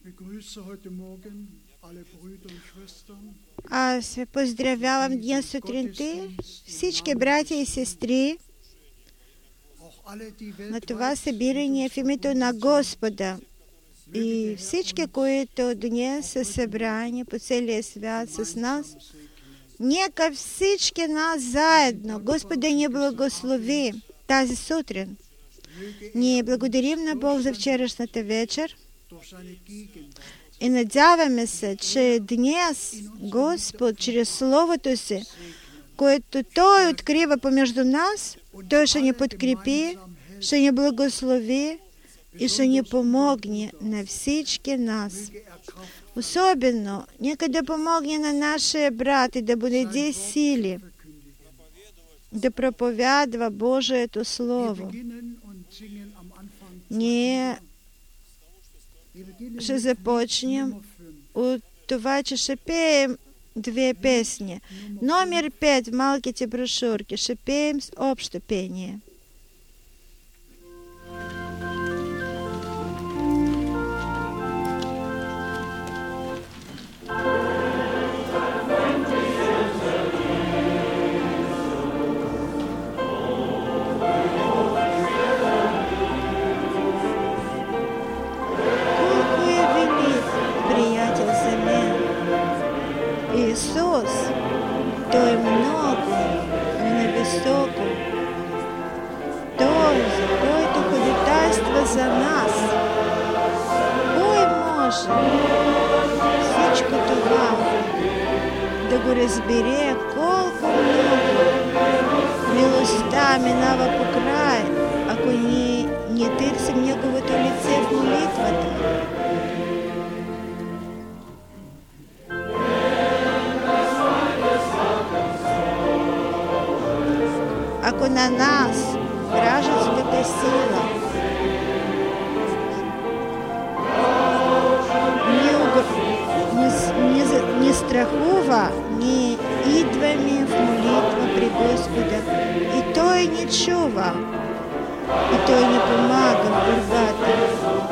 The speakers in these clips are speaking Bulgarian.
Аз ви поздравявам днес сутринта, всички братя и сестри, на това събиране в името на Господа. И всички, които днес са събрани по целия свят с нас, нека всички нас заедно Господа ни благослови тази сутрин. Ние благодарим на Бог за вчерашната вечер и надяваме се, че днес Господ чрез Словото си, което Той открива помежду нас, Той ще ни подкрепи, ще ни благослови и ще ни помогне на всички нас. Особено, нека да помогне на нашия брат и да му даде сили да проповядва Божието Слово. Ние ще започнем от това, че ще пеем две песни. Номер 5 в малките брошурки ще пеем с общо пение. Исус, Той много и нависоко, Той, който ходатайства за нас. Кой може всичко това да го разбере, колко много милостта минава по край, ако ние не търсим Неговото лице в молитвата. Ако на нас вражеската сила не страхува, ние идваме в молитва при Господа и Той ни чува, и Той ни помага в борбата.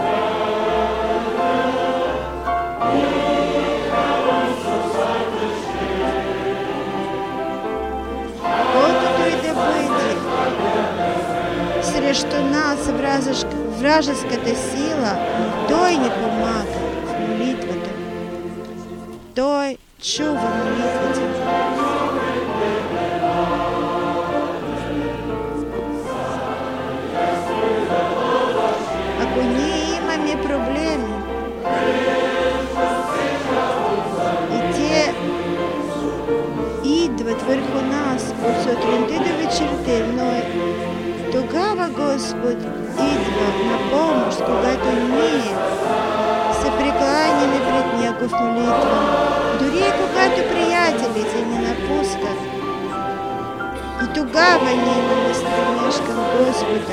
Срещу нас вражеската сила, Той ни помага в молитвата. Той чува молитвата. Ако ние имаме проблеми и те идват върху нас от сутринта до вечерта, но тогава Господ идва на помощ, когато ние се прекланяме пред Него в молитва. Дори когато приятелите ни напускат. И тогава ние имаме стремеж към Господа.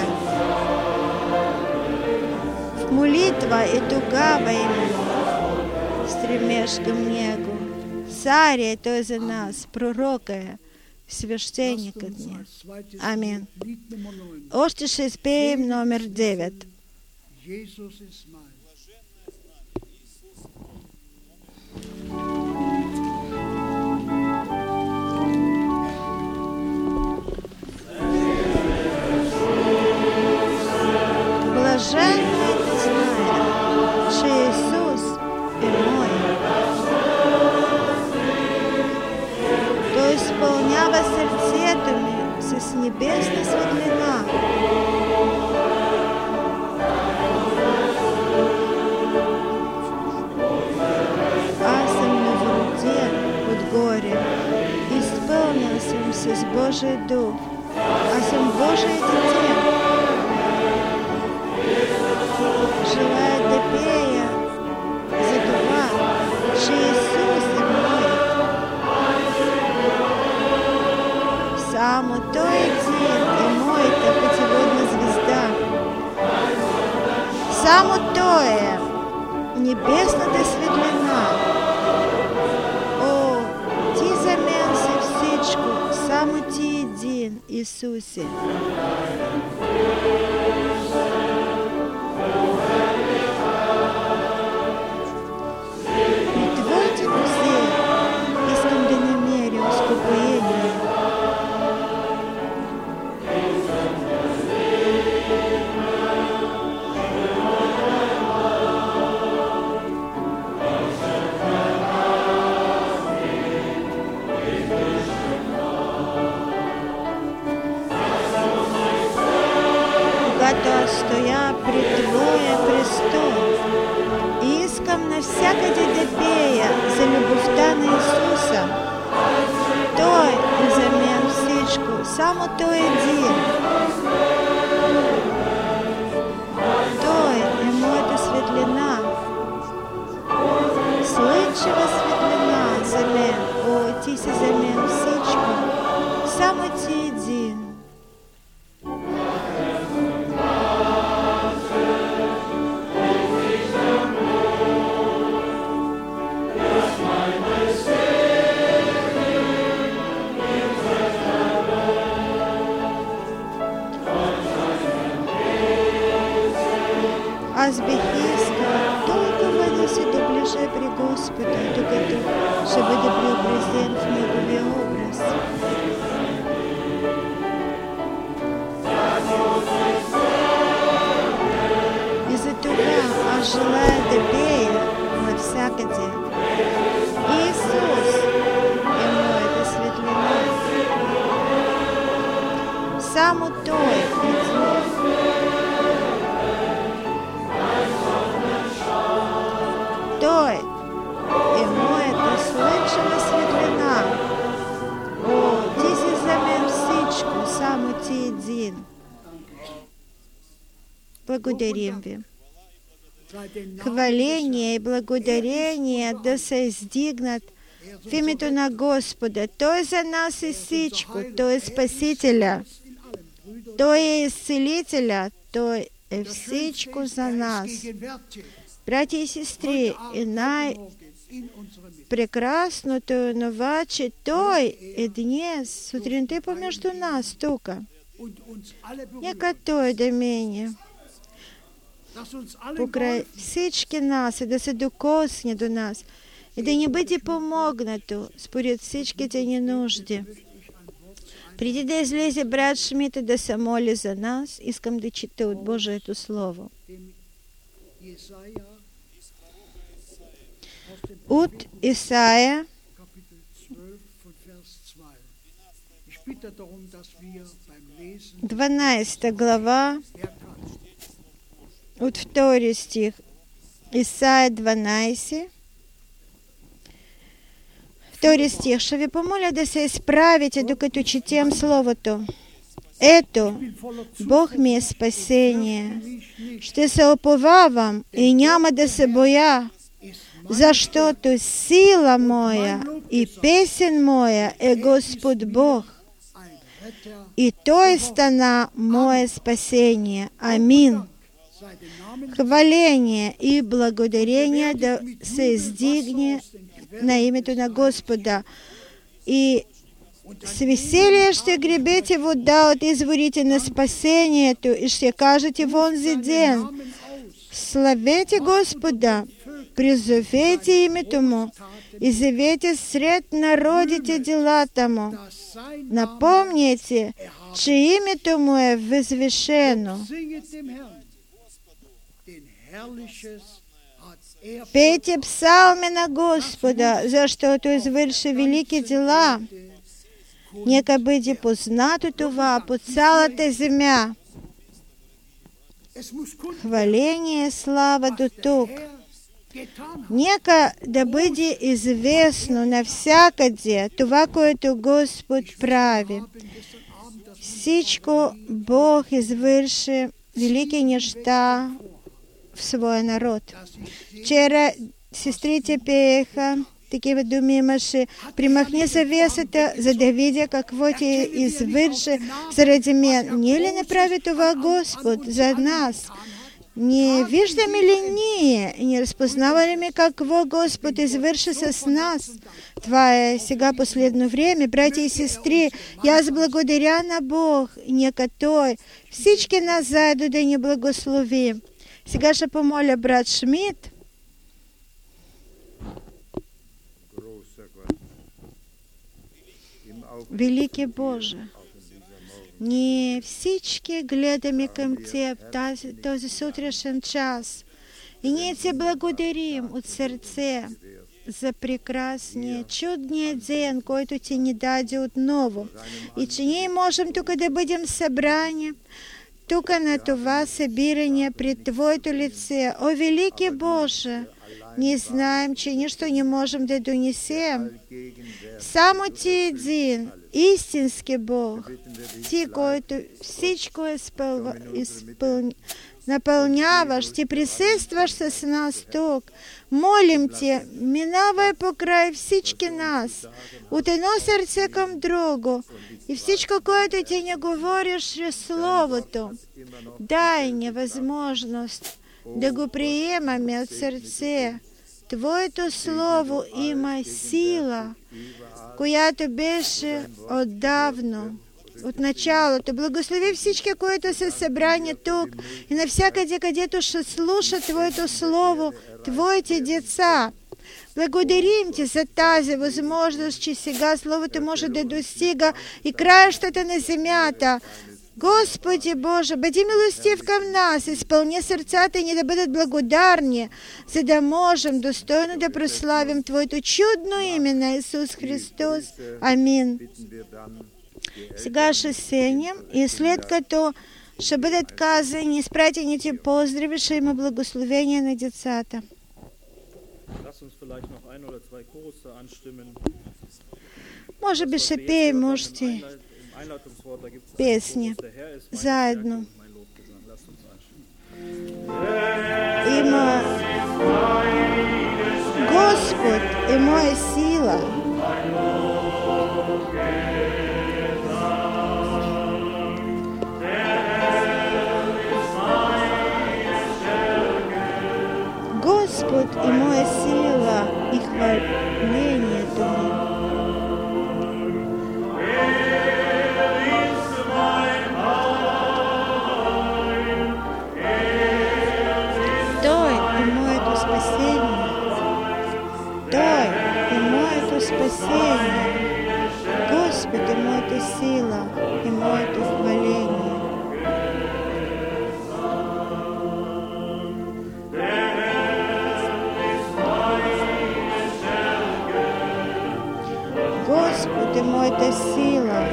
В молитва и тогава имаме стремеж към Него. Царя е Той за нас, пророка е, священникът ни. Амин. Още ще спеем номер 9. Блаженните знаят, че Исус е мой. Той изпълнява сърцето ми с небесна светлина. Аз съм новороден отгоре, изпълнен съм с Божия дух. Аз съм Божие дете. Желая да пея за това, че Исус е мой. Само Той един е моята пътеводна звезда. Само Той е небесната светлина. О, Ти за мен си всичко, само Ти един, Исусе. всяка дедепея за любовта на Ісуса, той взамен всичко, само той един. Той е моята светлина, слънчева светлина за мен, о, ти си за мен всичко, само ти един. Аз бих искал толкова да се доближа при Господа, докато ще бъде преобразен в Неговия образ. И за това аз желая да пея навсякъде. Исус е моята светлина. Само Той е Той е моята слънчева светлина. О, ти си за мен всичко, само ти един. Благодарим ви. Хваление и благодарение да се издигнат в името на Господа. Той за нас е всичко. Той е Спасителя. Той е Изцелителя. Той е всичко за нас. Братя и сестри, и най-прекрасното е това, че Той е днес, сутринта помежду нас тук. Нека Той да мине покрай всички нас и да се докосне до нас и да ни бъде помогнато според всичките ни нужди. Преди да излезе брат Шмидт и да се моли за нас, искам да чета от Божието Слово. От Исаия, 12 глава, от 2 стих. Исаия 12, 2 стих. Ще ви помоля да се изправите, докато четем Словото. Ето, Бог ми е спасение. Ще се уповавам и няма да се боя, защото сила моя и песен моя е Господ Бог, и Той стана мое спасение. Амин. Хваление и благодарение да се издигне на името на Господа. И с веселие ще гребете вода от изворите на спасението и ще кажете в онзи ден: славете Господа, призовете името Му, изявете сред народите делата Му. Напомните, че името Му е възвишено. Пейте псалми на Господа, защото извърши велики дела. Нека бъде познато това по цялата земя. Хваление и слава до тук. Нека да бъде известно навсякъде това, което Господ прави. Всичко Бог извърши велики неща в своя народ. Вчера сестрите пееха, такива думи имаше: примахни завесата, за да видя какво ти извърши заради мен. Не ли направи това Господ за нас? Не виждаме ли ние и не разпознаваме ли какво Господ извърши с нас? Това е сега последно време, братя и сестри. И аз благодаря на Бог, нека Той всички нас заедно да ни благослови. Сега ще помоля брат Шмидт. Велики Боже, ние всички гледаме към Теб този сутрешен час и ние Ти благодарим от сърце за прекрасния, чудния ден, който Ти ни даде отново, и че ние можем тук да бъдем събрани тук на това събиране пред Твоето лице. О, великий Боже, ние знаем, че нищо не можем да донесем. Само Ти един, истински Бог, Ти, който всичко напълняваш, Ти присъстваш с нас тук. Молим Те, минавай покрай всички нас, от едно сърце към друго, и всичко, което Ти не говориш чрез Словото, дай ни възможност да го приемаме от сърце. Твоето Слово има сила, която беше отдавна, от началото. Благослови всички, които са събрани тук и навсякъде, където ще слушат Твоето Слово, Твоите деца. Благодарим Ти за тази възможност, че сега Словото може да достига и краищата на земята. Господи Боже, бъди милостив към нас, изпълни сърцата ни да бъдат благодарни, за да можем достойно да прославим Твоето чудно име на Исус Христос. Амин. Сега ще седнем и след като ще бъдат казани изпратените поздрави, ще има благословение на децата. Може би ще пеем още песни заедно. Има Господ е моя сила. Господ е моя сила и хвалението ми. Той е моето спасение. Той е моето спасение. Господ е моята сила и моето хваление. Господ е моята сила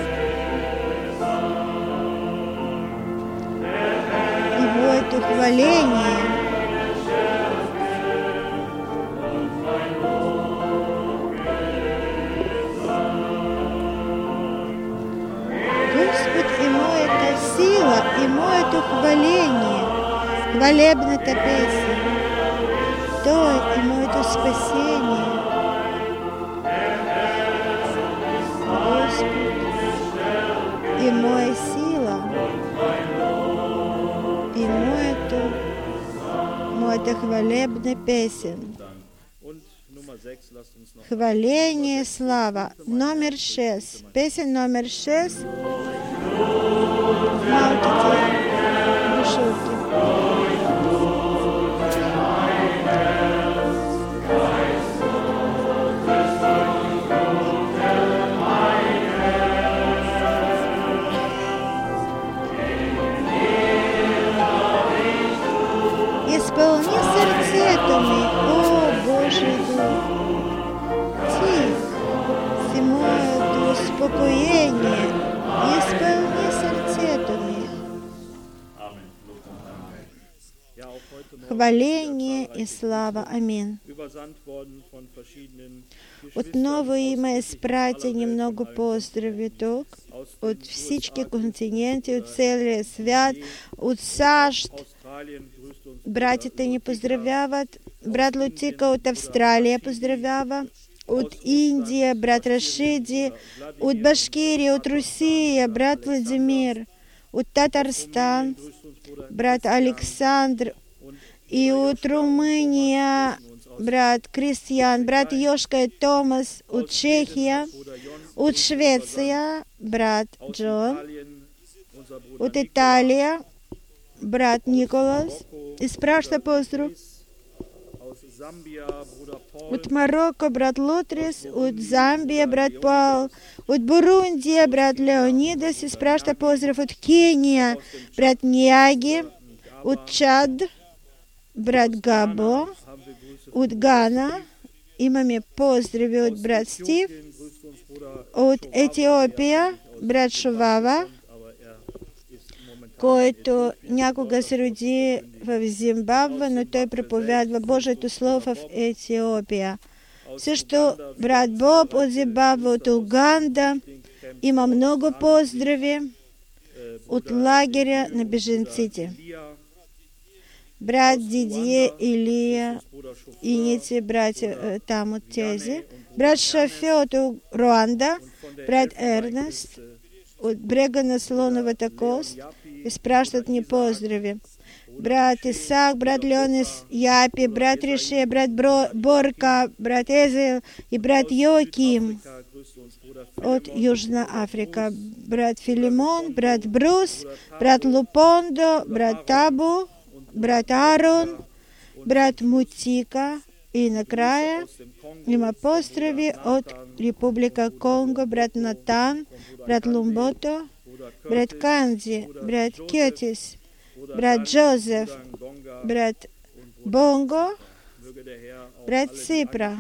и моето хваление. Господ е моята сила и моето хваление. Хвалебната песен. Той е моето спасение. И моя сила, и моята хвалебна песен. Хваление, слава. Номер 6. Песен номер 6. Малките душилки. Изпълни сърцето ми, о Божий Дух. Ти си моето успокоение. Изпълни сърцето ми. Хваление и слава. Амин. Отново има изпратени много поздрави тук от всички континенти, от целия свят, от САЩ. Братите ни поздравяват. Брат Лутика от Австралия поздравява. От Индия брат Рашиди. От Башкирия, от Русия брат Владимир. От Татарстан брат Александр. И от Румъния брат Кристиян, брат Йошка и Томас. От Чехия. От Швеция брат Джон. От Италия брат Николас изпраща поздрав. От Марокко брат Лутрис, от Замбия брат Паул, от Бурундия брат Леонидас изпраща поздрав. От Кения брат Ниаги, от Чад брат Габо, от Гана имаме поздрави от брат Стив, от Етиопия брат Шувава, който някога се роди в Зимбабве, но той проповядва Божието Слово в Етиопия. Също брат Боб от Зимбабве, от Уганда. Има много поздрави от лагеря на беженците. Брат Дидие, Илия и ници братя там от тези. Брат Шафе от Руанда, брат Ернест от брега на Слоновата кост изпращат ни поздрави. Брат Исак, брат Леонис Япи, брат Рише, брат Борка, брат Езел и брат Йоаким от Южна Африка. Брат Филимон, брат Брус, брат Лупондо, брат Табу, брат Арон, брат Мутика и накрая има поздрави от Република Конго, брат Натан, брат Лумбото, брат Канзи, брат Кьотис, брат Джозеф, брат Бонго, брат Ципра.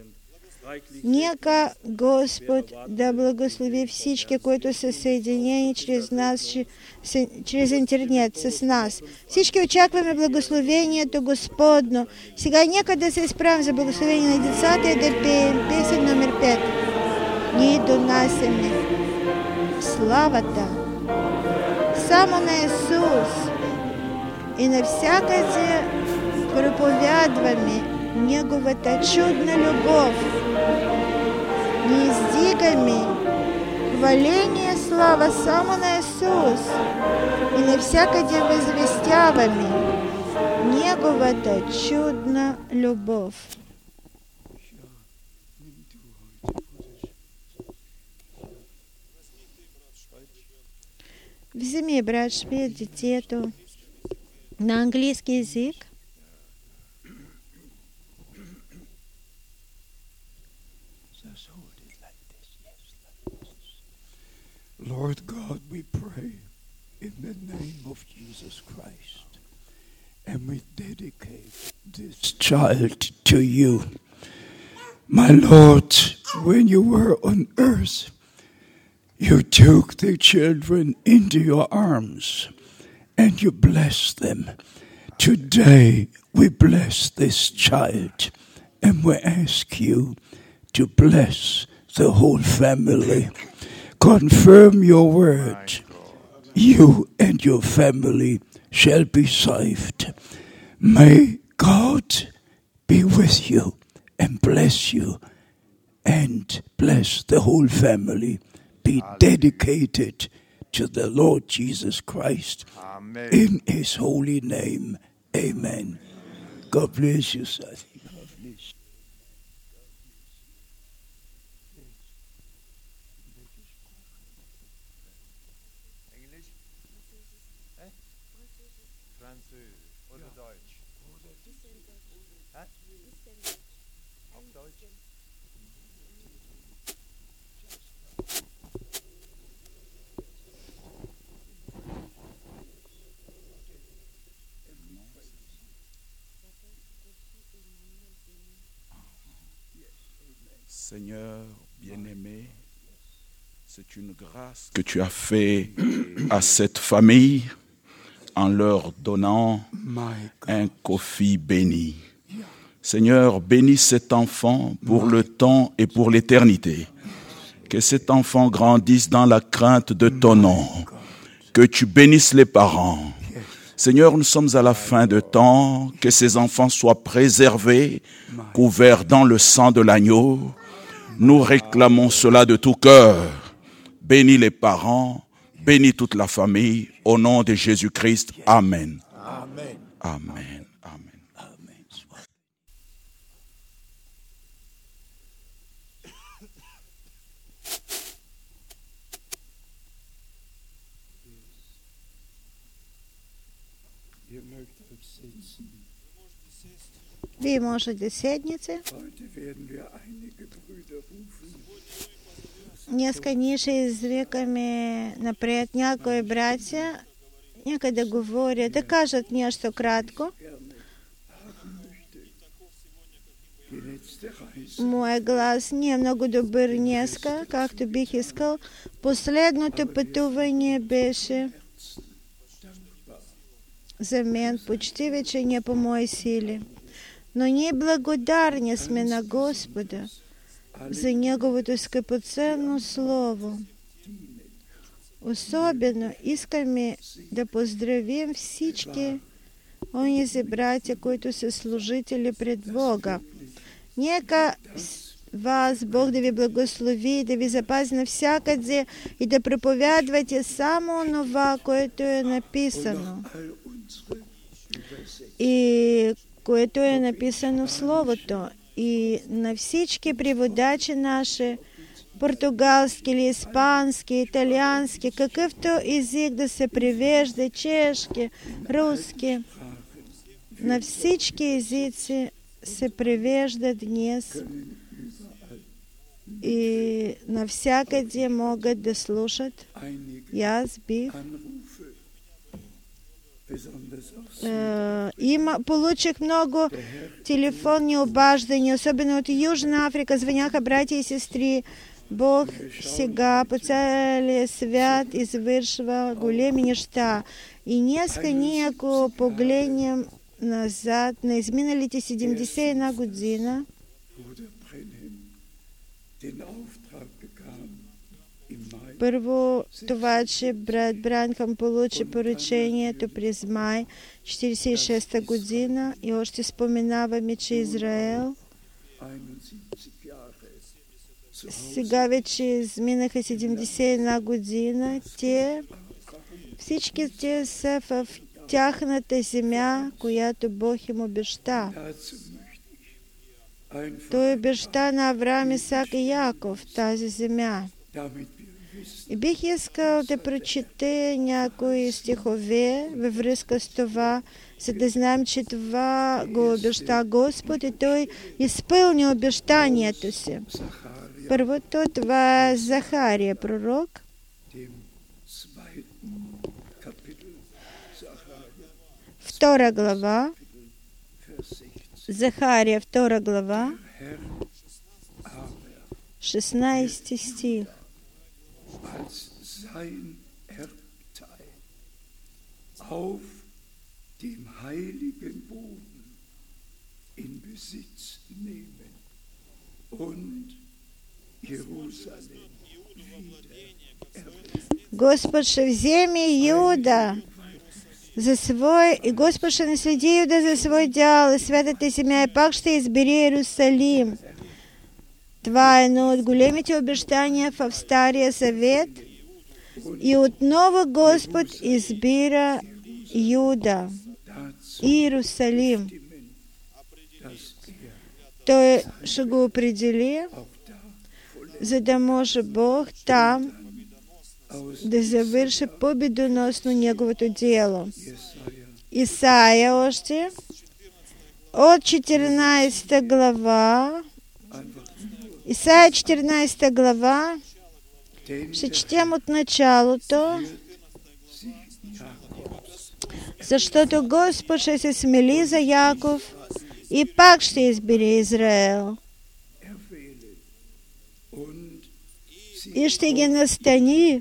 Нека Господ да благослови всички, които са съединени чрез нас, чрез интернет с нас. Всички очакваме благословението Господно. Сега нека да се изправим за благословение на децата и да пеем песен номер 5. Ние донасяме славата само на Исус и навсякъде проповядваме Неговата чудна любов. Ние издигаме хваление слава само на Исус и навсякъде възвестяваме Неговата чудна любов. Вземи, брат Шмидт, детето на английски език. Lord God, we pray in the name of Jesus Christ, and we dedicate this child to you. My Lord, when you were on earth, you took the children into your arms and you blessed them. Today we bless this child and we ask you to bless the whole family. Confirm your word. You and your family shall be saved. May God be with you and bless you and bless the whole family. Be dedicated to the Lord Jesus Christ. Amen. In His holy name. Amen. God bless you, son. Seigneur bien-aimé, c'est une grâce que tu as fait à cette famille en leur donnant un Kofi béni. Seigneur, bénis cet enfant pour le temps et pour l'éternité. Que cet enfant grandisse dans la crainte de ton nom. Que tu bénisses les parents. Seigneur, nous sommes à la fin de temps. Que ces enfants soient préservés, couverts dans le sang de l'agneau. Nous réclamons cela de tout cœur. Bénis les parents, bénis toute la famille, au nom de Jésus-Christ. Amen. Amen. Amen. Amen. Amen. Вие можете седнете. Днеска ние ще извикаме напред някои братя, нека да говорят, да кажат нещо кратко. Моя глас не е много добър днеска, както бих искал. Последното пътуване беше взамен, почти вече не по моей силе. Но ние благодарни сме на Господа за Неговото скъпоценно Слово. Особено искаме да поздравим всички онези братя, които са служители пред Бога. Нека вас Бог да ви благослови, да ви запази навсякъде и да проповядвате само онова, което е написано. И което е написано в Словото. И на всички преводачи наши, португалски или испански, италиански, какъвто език да се превежда, чешки, руски, на всички езици се превежда днес и навсякъде могат да слушат. И аз бих получих много телефонни обаждания, особено от Южна Африка. Звъняха братя и сестри. Бог сега по целия свят извършва големи неща. И днеска ние, ако погледнем назад на изминалите 71 година, първо това, че брат Бранхам получи поръчението през май 1946 година и още споменаваме, че Израел сега вече изминаха 71 година. Всички те са в тяхната земя, която Бог им обеща. Той обеща на Авраам, Исак и Яков тази земя. И бих искал да прочета някои стихове във връзка с това, за да знаем, че това го обеща Господ и Той изпълни обещанието си. Първото, това е Захария, пророк. Втора глава. Захария, 2 глава. 16 стих. Auf dem heiligen Boden in Besitz nehmen und Jerusalem Господ ще вземе Юда за свой, и Господ ще наследи Юда за свой дял и святата земя, и пак ще избере Иерусалим. Това е едно от големите обещания в Стария Завет. И отново Господ избира Юда и Иерусалим. Той ще го определи, за да може Бог там да завърши победоносно Неговото дело. Исаия още от 14 глава. Исаия 14 глава. Ще четем от началото. Защото Господ ще се смели за Яков и пак ще избере Израел. И ще ги настани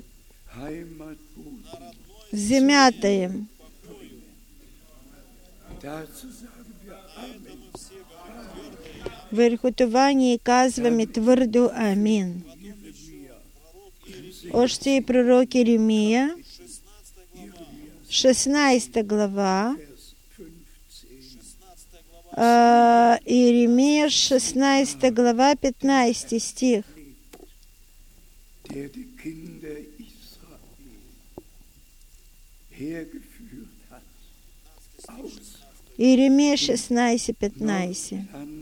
в земята им. Върху това ние казваме твърдо амин. Още и пророк Иеремия, 16 глава, Иеремия, 16 глава, 15 стих. Иеремия 16:15.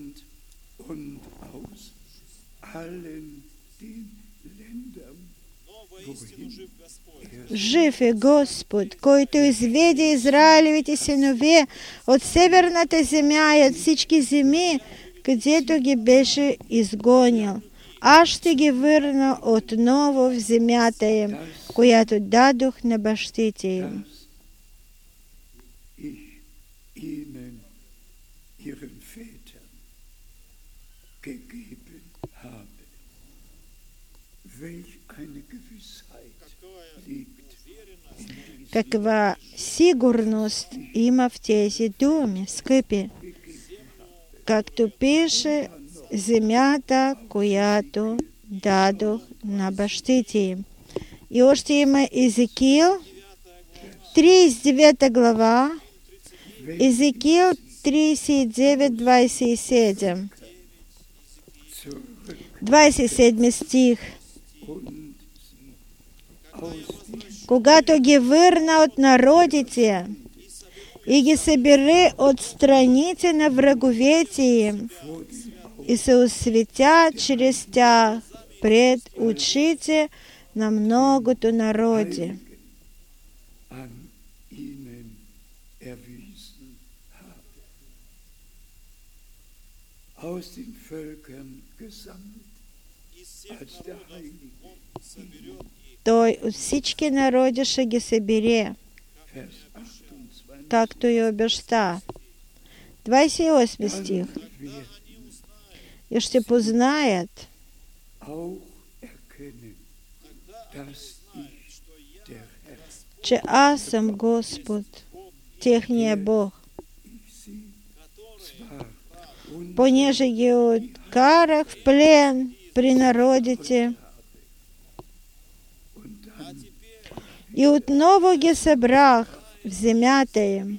Жив е Господ, който изведе Израилевите синове от северната земя и от всички земи, където ги беше изгонил. Аз ще ги върна отново в земята им, която дадох на бащите им. каква сигурност има в тези думи, скъпи. Както пише, земята, която дадох на бащите им. И още има Езекиил, 39 глава, Езекиил 39-27. 27 стих. Когато ги върна от народите и ги събере от страните на враговете им и се осветя чрез тях пред очите на многото народи. Той от всички народи ще ги събере, както и обеща. 28 стих. И ще познаят, че аз съм Господ, техния Бог. Понеже ги откарах в плен при народите и отново ги събрах в земята им.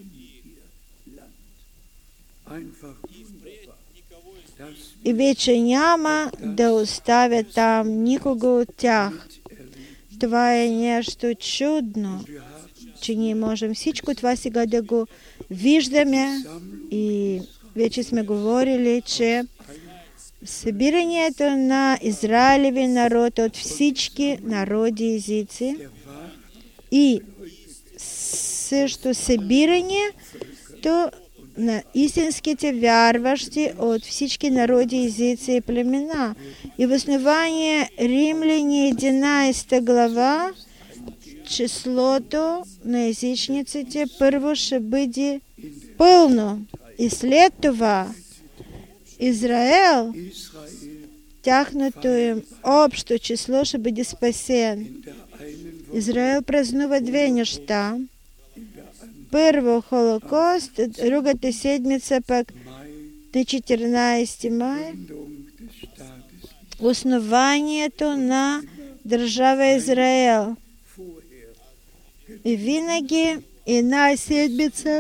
И вече няма да оставя там никого от тях. Това е нещо чудно, че ние можем всичко това сега да го виждаме. И вече сме говорили, че събирането на Израилеви народ от всички народи и езици и също събирането на истинските вярващи от всички народи, езици и племена. И в основание Римляни 11 глава числото на езичниците първо ще бъде пълно. И след това Израел, тяхното им общо число ще бъде спасен. Израел празнува две неща. Първо Холокост, другата седмица пък на 14 май, основанието на държава Израел. И винаги една седмица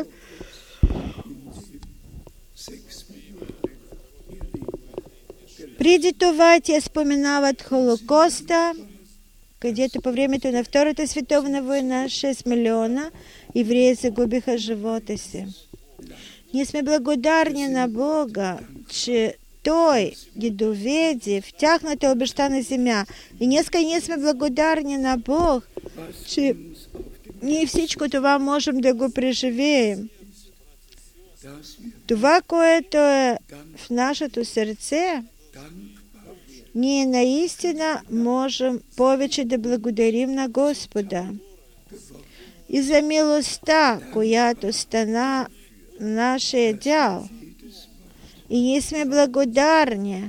преди това те споменават Холокоста, където по времето на Втората световна война 6 милиона евреи загубиха живота си. Ние сме благодарни на Бога, че Той ги доведе в тяхната обещана земя. И днеска ние сме благодарни на Бог, че ние всичко това можем да го преживеем. Това, което е в нашето сърце, ние наистина можем повече да благодарим на Господа и за милостта, която стана нашия дял. И ние сме благодарни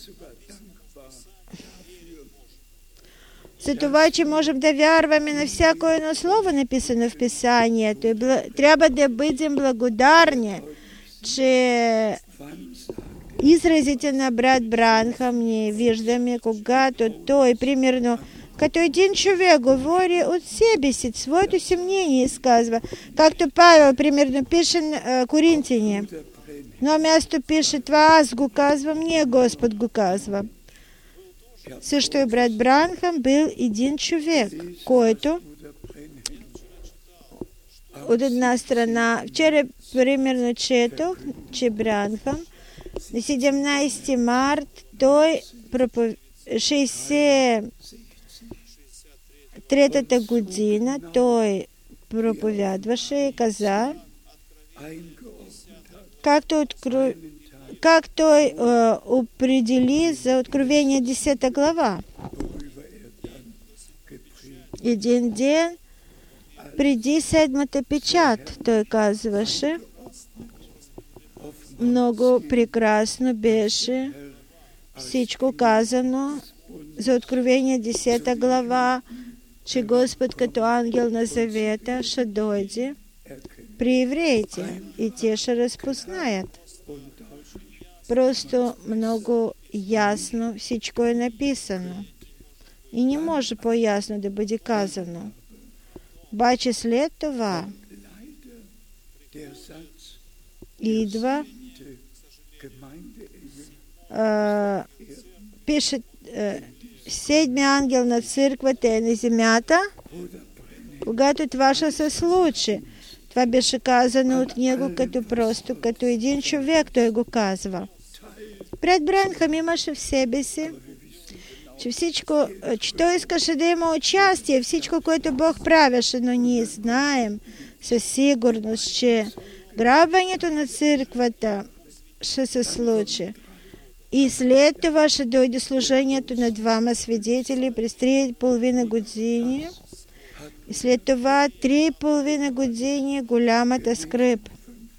за това, че можем да вярваме на всяко едно слово, написано в Писанието. И трябва да бъдем благодарни, че изразите на брат Бранхам ние виждаме, когато той, примерно, като един човек говори от себе си, своето си мнение изказва. Както Павел, примерно, пише Коринтяни. Но място пише, това аз го казвам, не Господ го казва. Също и брат Бранхам был един човек, който от една страна, вчера примерно четох, че Бранхам на 17 март той 63-та година той проповядваше и каза, как той определи за Откровение 10 глава. Един ден преди седмата печат, той казваше, много прекрасно беше всичко казано за Откровение 10 глава, че Господ като ангел на завета ще дойде при евреите и те ще разпознаят. Просто много ясно всичко е написано. И не може по-ясно да бъде казано. Обаче след това идва, пише, седми ангел на църквата е на земята, когато това ще се случи. Това беше казано от него като един човек, той го казва. Брат Бранхам имаше в себе си, че той искаше да има участие, всичко, което Бог правеше, но ние знаем със сигурност, че грабването на църквата ще се случи. И след това ще дойде служението на двама свидетели през 3,5 години. И след това 3,5 години голямата скръб.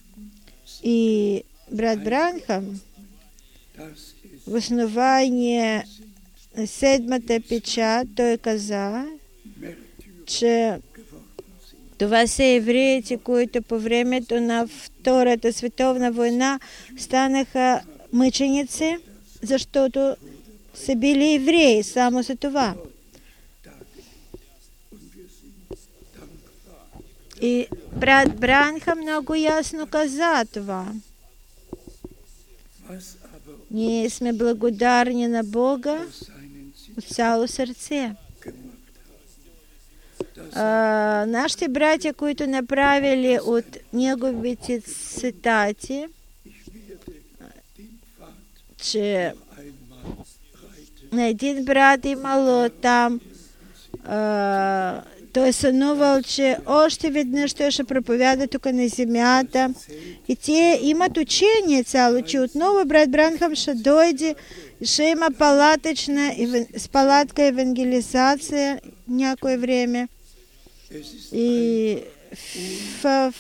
И брат Бранхам в основание на седмата печат, той каза, че това са евреите, които по времето на Втората световна война станаха мъченици, защото са били евреи, само за това. И брат Бранхам много ясно каза това. Ние сме благодарни на Бога от цяло сърце. Нашите братя, които направили от неговите цитати, че на един брат имало там, той сънувал, че още веднъж той ще проповяда тук на земята. И те имат учение цяло, че отново брат Бранхам ще дойде, ще има палатка евангелизация някое време. И в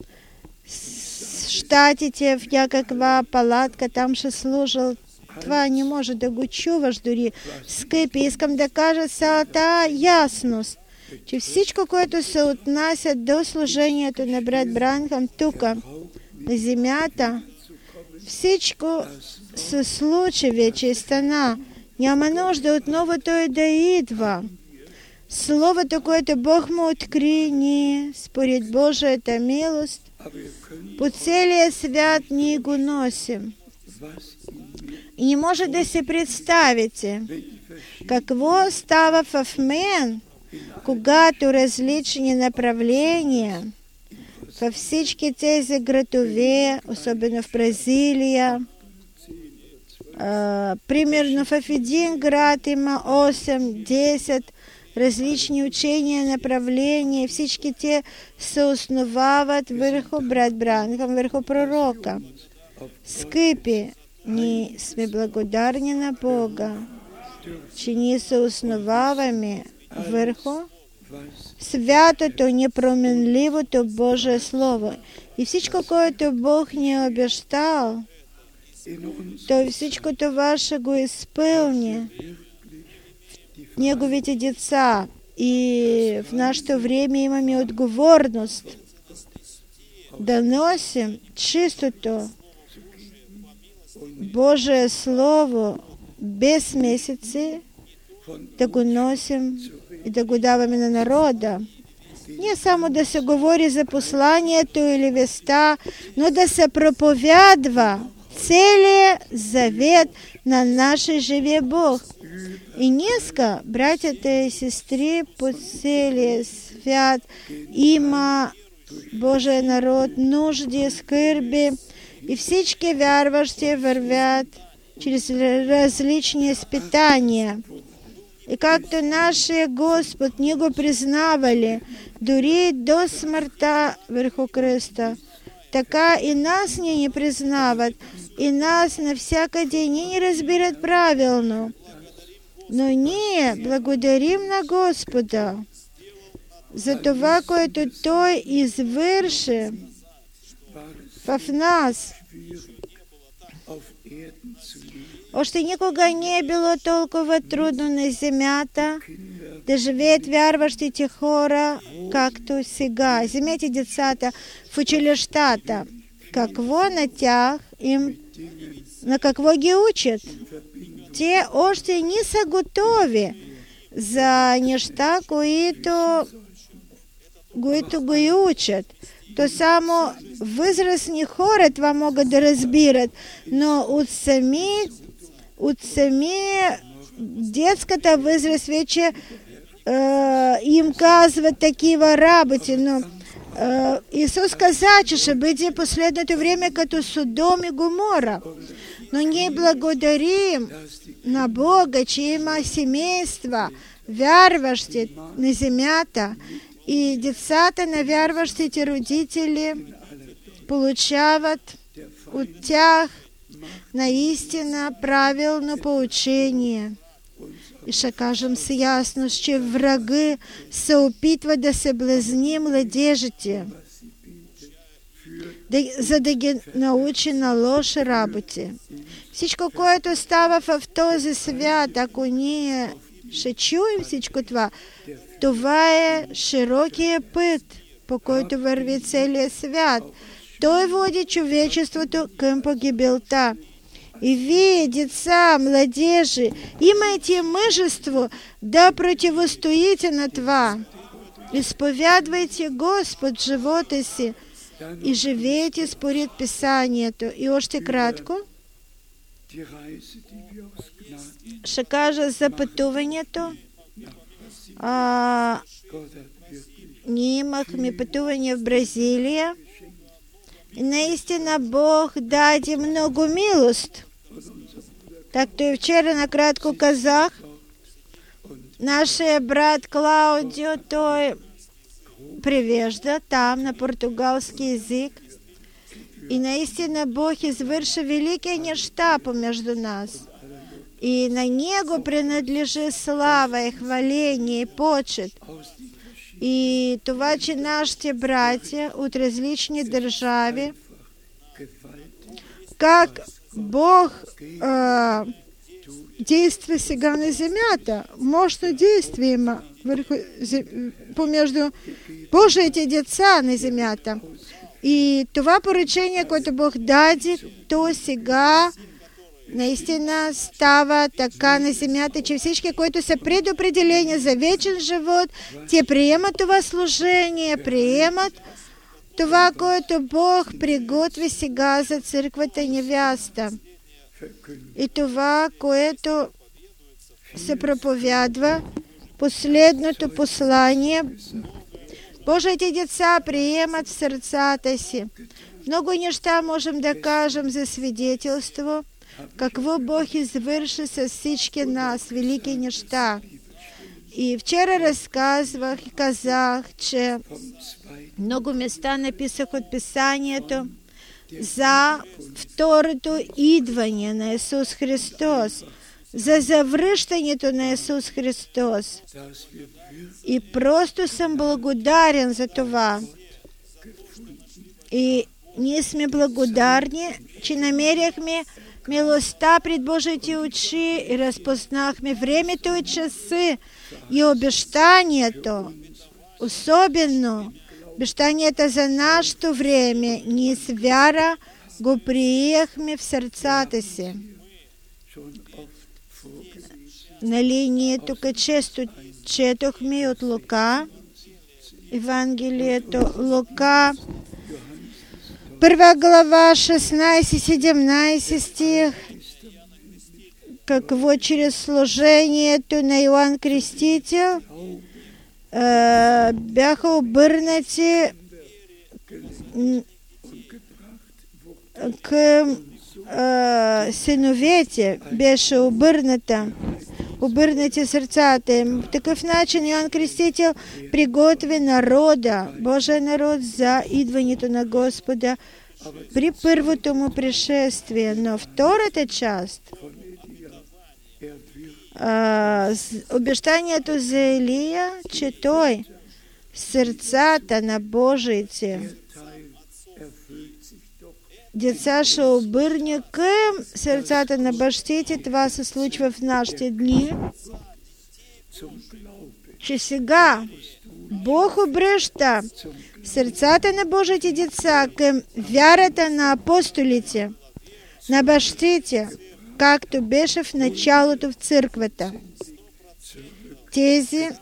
Щатите в някаква палатка там ще служил. Това не може да го чуваш дори. Скъпи, искам да кажа цялата ясност, че всичко, което се отнася до служението на брат Бранхам тук, на земята, всичко се случи вече и стана. Няма нужда отново той да идва. Словото, което Бог му откри, ние, според Божията милост, по целия свят ние го носим. И не може да се представите какво става в мен, когато различни направления във всички тези градове, особено в Бразилия, примерно в един град има 8-10 различни учения, направления, всички те се основават върху брат Бранхам, върху пророка. Скъпи, ние сме благодарни на Бога, че ние се основаваме върху святото, непроменливото Божие Слово. И всичко, което Бог ни е обещал, той всичко това ще го изпълни в Неговите деца. И в нашето време имаме отговорност да носим чистото Божие Слово без месеци, да го носим и да го даваме на народа. Не само да се говори за посланието или веста, но да се проповядва целият завет на нашия живия Бог. И днеска, братята и сестри, по целия свят има Божия народ, нужди, скърби, и всички вярващи вървят чрез различни изпитания. И както нашия Господ ни го признавали, дори до смъртта върху кръста, така и нас ни признават, и нас навсякъде ни разбират правилно. Но ние благодарим на Господа за това, което Той извърши в нас. Още никога не е било толкова трудно на земята да живеят вярващите хора, както сега. Вземете децата в училищата. Какво на тях на какво ги учат? Те още не са готови за неща, които ги учат. То само възрастни хора това могат да разбират, но от сами детската възраст вече им казват такива работи. Но Исус каза, че ще бъде последното време като Содом и Гомора. Но ние благодарим на Бога, че има семейства, вярващи на земята, и децата на вярващите родители получават от тях наистина правилно поучение. И ще кажем с ясност, че враги се опитват да съблазни младежите, за да ги научи на лоши работи. Всичко, което става в този свят, ако ние ще чуем всичко това, това е широкия път, по който върви целият свят. Той води човечеството към погибелта. И вие, деца, младежи, имайте мъжество да противостоите на това. Изповядвайте Господ в живота си и живейте според Писанието. И още кратко ще кажа за пътуването. Ние имахме пътуване в Бразилия. И наистина Бог даде много милост. Както и вчера накратко казах, нашия брат Клаудио, той превежда там на португалски език. И наистина Бог извърши велики неща помежду нас. И на Него принадлежи слава и хваление и почет. И това, че нашите братя от различни държави, как Бог действа сега на земята, мощно действие има помежду Божиите деца на земята. И това поръчение, което Бог даде, то сега наистина става така на земята, че всички, които са предопределени за вечен живот, те приемат това служение, приемат това, което Бог приготви сега за църквата невяста. И това, което се проповядва, последното послание, Божиите деца приемат в сърцата си. Много неща можем да кажем за свидетелство, какво Бог извърши с всички нас, велики неща. И вчера разказвах и казах, че много места написах от Писанието за второто идване на Исус Христос, за завръщането на Исус Христос. И просто съм благодарен за това. И ние сме благодарни, че намерихме милостта пред Божиите очи и разпознахме времето и часи и обещанието, особено обещанията за нашето време, ние с вяра го приехме в сърцата си. Нали, ние тук често четохме от Лука, Евангелието Лука, 1 глава, 16-17 стих, какво чрез служението на Йоан Крестител бяха обърнати към синовете, беше обърнати сърцата им. В такъв начин Йоан Крестител приготви народа, Божия народ, за идването на Господа при първото му пришествие. Но втората част, обещанието за Елия, че той сърцата на Божиите деца ще обърне към сърцата на бащите. Това се случва в нашите дни. че сега Бог обръща сърцата на Божите деца към вярата на апостолите, на бащите, както беше в началото в църквата. Тези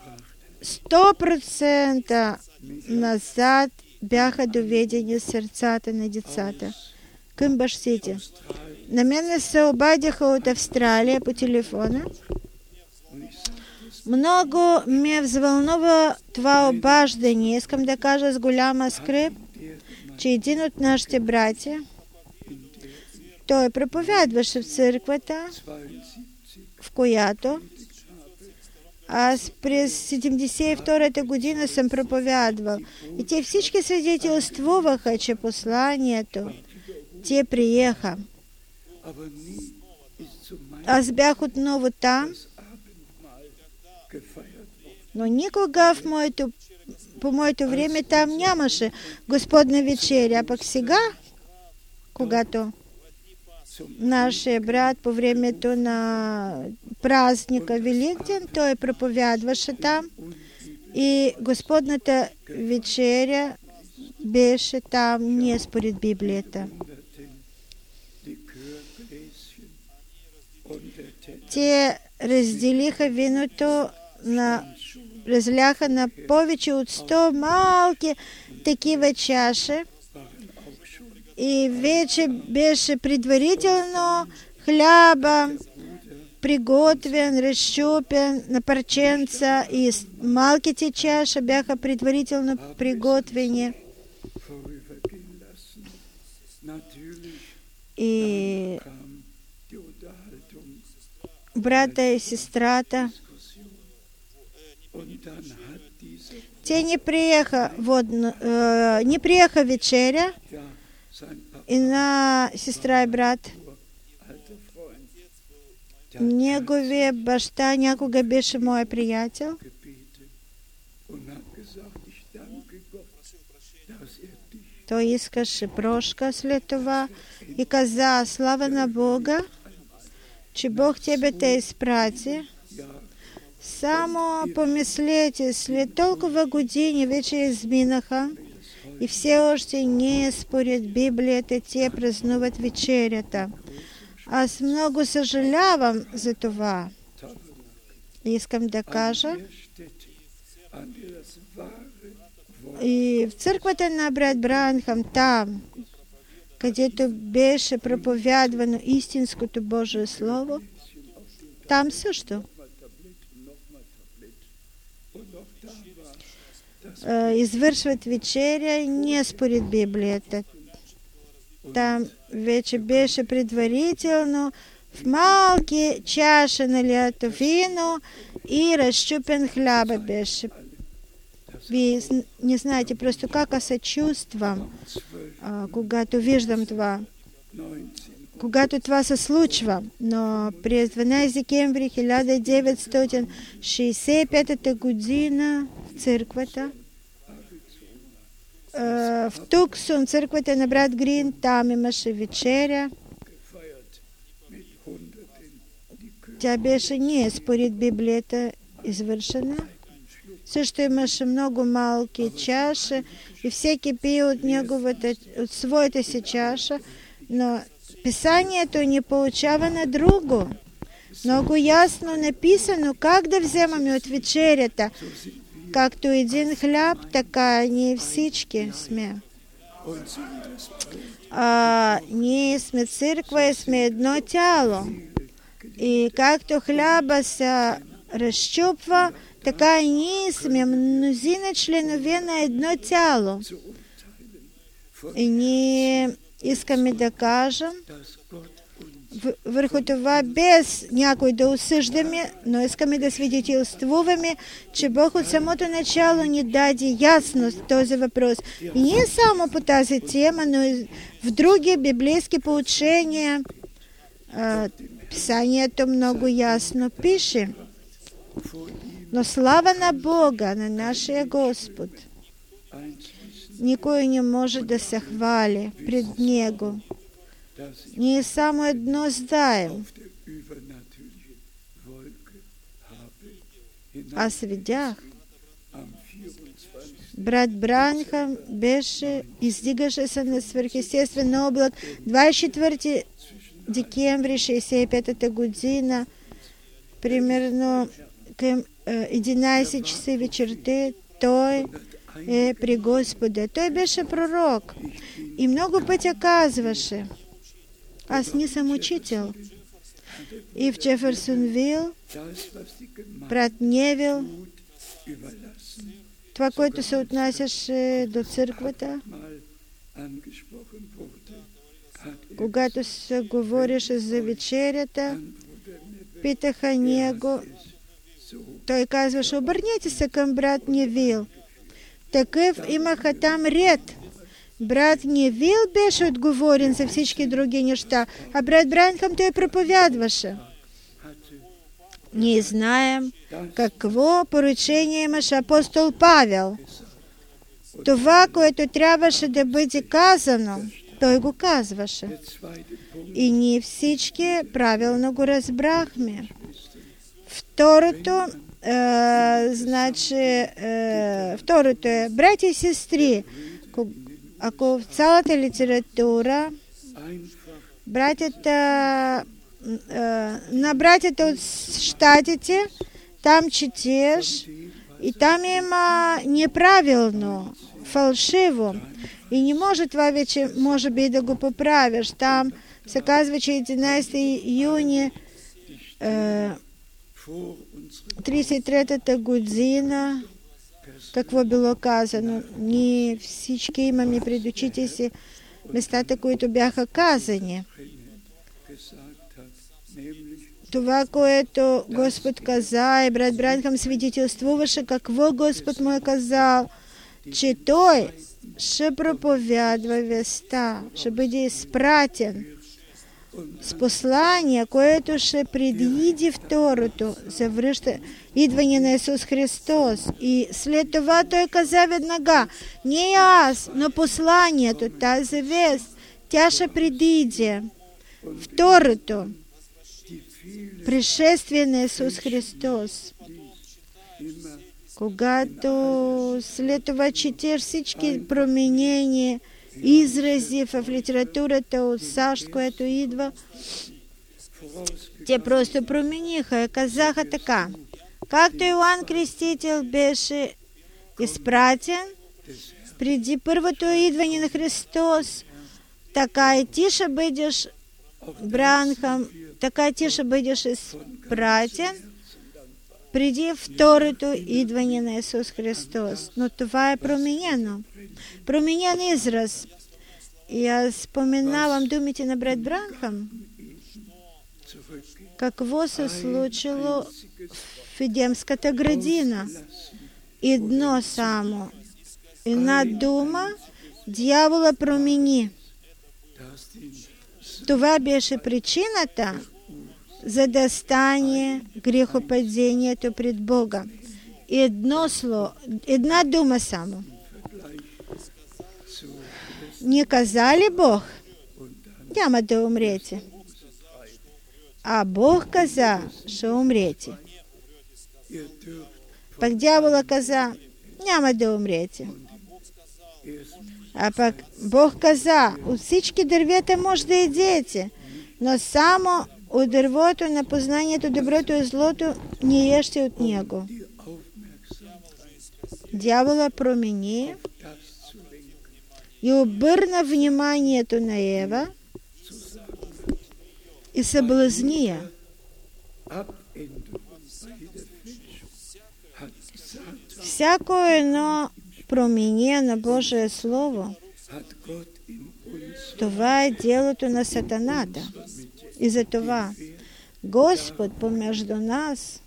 100% назад бяха доведени сърцата на децата към бащите. На мен се обадиха от Австралия по телефона. Много ме взвълнува това обаждане. Искам да кажа с голяма скръб, че един от нашите братя, той проповядваше в църквата, в която аз през 72-та година съм проповядвал. И те всички свидетелствуваха, че посланието те приеха. Аз бях отново там, но никога по моето време там нямаше Господна вечеря. А пък сега, когато нашия брат по времето на празника Великден, той проповядваше там и Господната вечеря беше там не според Библията. Те разделиха виното, разляха на повече от 100 малки такива чаши и вече беше предварително хляба приготвен, разщупен на парченца и малките чаши бяха предварително приготвени. И брата и сестрата, те не приеха вечеря, и на сестра и брат. Неговия баща някога беше мой приятел. Той искаше прошка след това и каза: слава на Бога, че Бог тебе те изпрати. Само помислете, след толкова години вече изминаха и все още не според Библията те празнуват вечерята. Аз много съжалявам за това. Искам да кажа, и в църквата на брат Бранхам, там, където беше проповядвано истинското Божие Слово, там също извършват вечеря не според Библията. Там вече беше предварително в малки чаши налято вино и разщупен хляба беше. Вие не знаете просто как аз се чувствам, когато виждам това. Когато това се случва. Но през 12 декември 1965 година в църквата, в Туксон, църквата на брат Грин, там имаше вечеря. Тя беше не според Библията извършена. Също имаше много малки чаши и всеки пие от своята си чаша, но Писанието ни получава на друго. Много ясно написано как да вземаме от вечерята. Както един хляб, така ние всички сме. Ние сме църква и сме едно тяло. И както хляба се разщупва, така и ние сме мнозина членове на едно тяло. И ние искаме да кажем върху това, без някой да осъждаме, но искаме да свидетелствуваме, че Бог от самото начало ни даде ясност в този въпрос. И не само по тази тема, но и в други библейски поучения. Писанието много ясно пише. Но слава на Бога, на нашия Господ. Никой не може да се хвали пред Него. Ние само едно знаем. Аз видях брат Бранхам беше издигаше се на свръхестествен облак 24 декември 65-та година, примерно към 11 часа вечерта, той е при Господа. Той беше пророк и много пъти казваше: аз не съм учител. И в Джеферсонвил, брат Невил, това, което се отнасяше до църквата, когато се говореше за вечерята, питаха него, той казваше: обърнете се към брат Невил. Такъв имаха там ред. Брат Невил беше отговорен за всички други неща, а брат Бранхам той проповядваше. Ние знаем какво поръчение имаше апостол Павел. Това, което трябваше да бъде казано, той го казваше. И ние всички правилно го разбрахме. Второто, второто е, братя и сестри, ако в цялата литература на братята от щатите, там четеш и там има неправилно, фалшиво. И не може това вече, може би, да го поправиш. Там се казва, че 11 юни 33-та година, какво било казано. Ние всички имаме пред очите си местата, които бяха казани. Това, което Господ каза, и брат Бранхам свидетелствуваше какво Господ му е казал, че той ще проповядва веста, ще бъде изпратен с послание, което ще предвиди второто за идване на Исус Христос. И след това той каза веднага: не аз, но посланието, тази вест, тя ще предиде. Второто пришествие на Исус Христос. Когато след това четеш всички променения, изрази в литературата от САЩ, което идва, те просто промениха и казаха така: както Йоанн Крестител беше изпратен преди първото идване на Христос, така и ти ще бъдеш, Бранхам, така ти ще бъдеш изпратен преди второто идване на Исус Христос. Но това е променено. Променен израз. И аз споменавам думите на брат Бранхам. Какво се случило в Едемската градина? Едно само. Една дума дявола промени. Това беше причината, за да стане грехопадението пред Бога. Едно слово, една дума само. Не каза ли Бог: няма да умрете? А Бог каза: ще умрете. Пък дявола каза: няма да умрете. А пък Бог каза: от всички дървета може да ядете, но само от дървото на познанието, доброто и злото, не еште от него. Дявола промени и обърна вниманието на Ева и съблазни я. Всяко едно промение на Божие Слово, това е делото на сатаната. И за това Господ помежду нас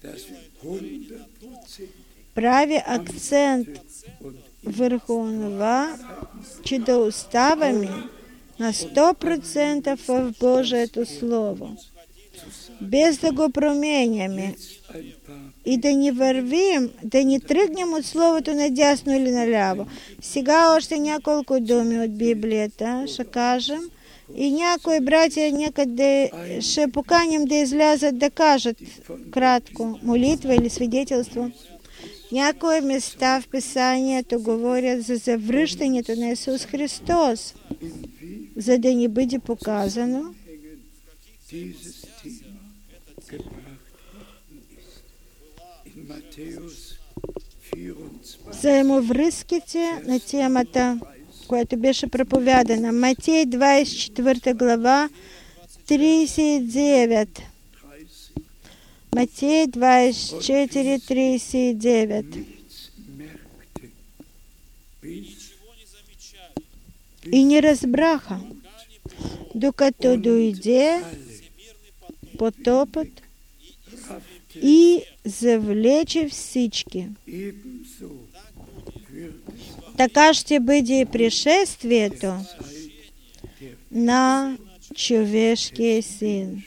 прави акцент върху това, че да оставаме на 100% в Божието Слово, без да го променяме и да не вървим, да не тръгнем от Словото надясно или наляво. Сега още няколко думи от Библията ще кажем и някои братя някъде ще поканим да излязат да кажат кратко молитва или свидетелство. Някои места в Писанието говорят за завръщането на Исус Христос, за да ни бъде показано, взаимовръзките на темата, която беше проповядана. Матей 24 глава 39. Матей 24:39. И не разбраха, докато дойде потопът и завлече всички. Така ще бъде пришествието на човешкия син.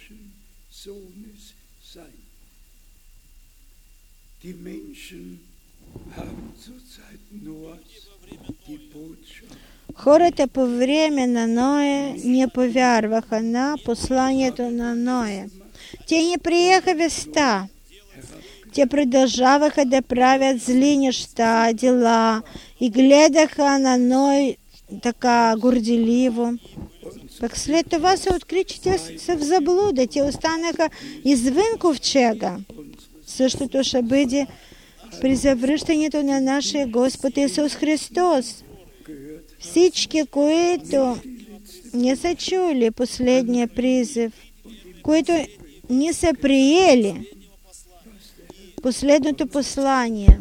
Хората по време на Ноя не повярваха на посланието на Ноя. Те не приеха веста. Те продължаваха да правят зли неща, дела и гледаха на Ной така горделиво. Пък след това се откри, че те са в заблуда. Те останаха извън ковчега. Същото ще бъде при завръщането на нашия Господ Исус Христос. Всички, които не са чули последния призив, които не са приели последното послание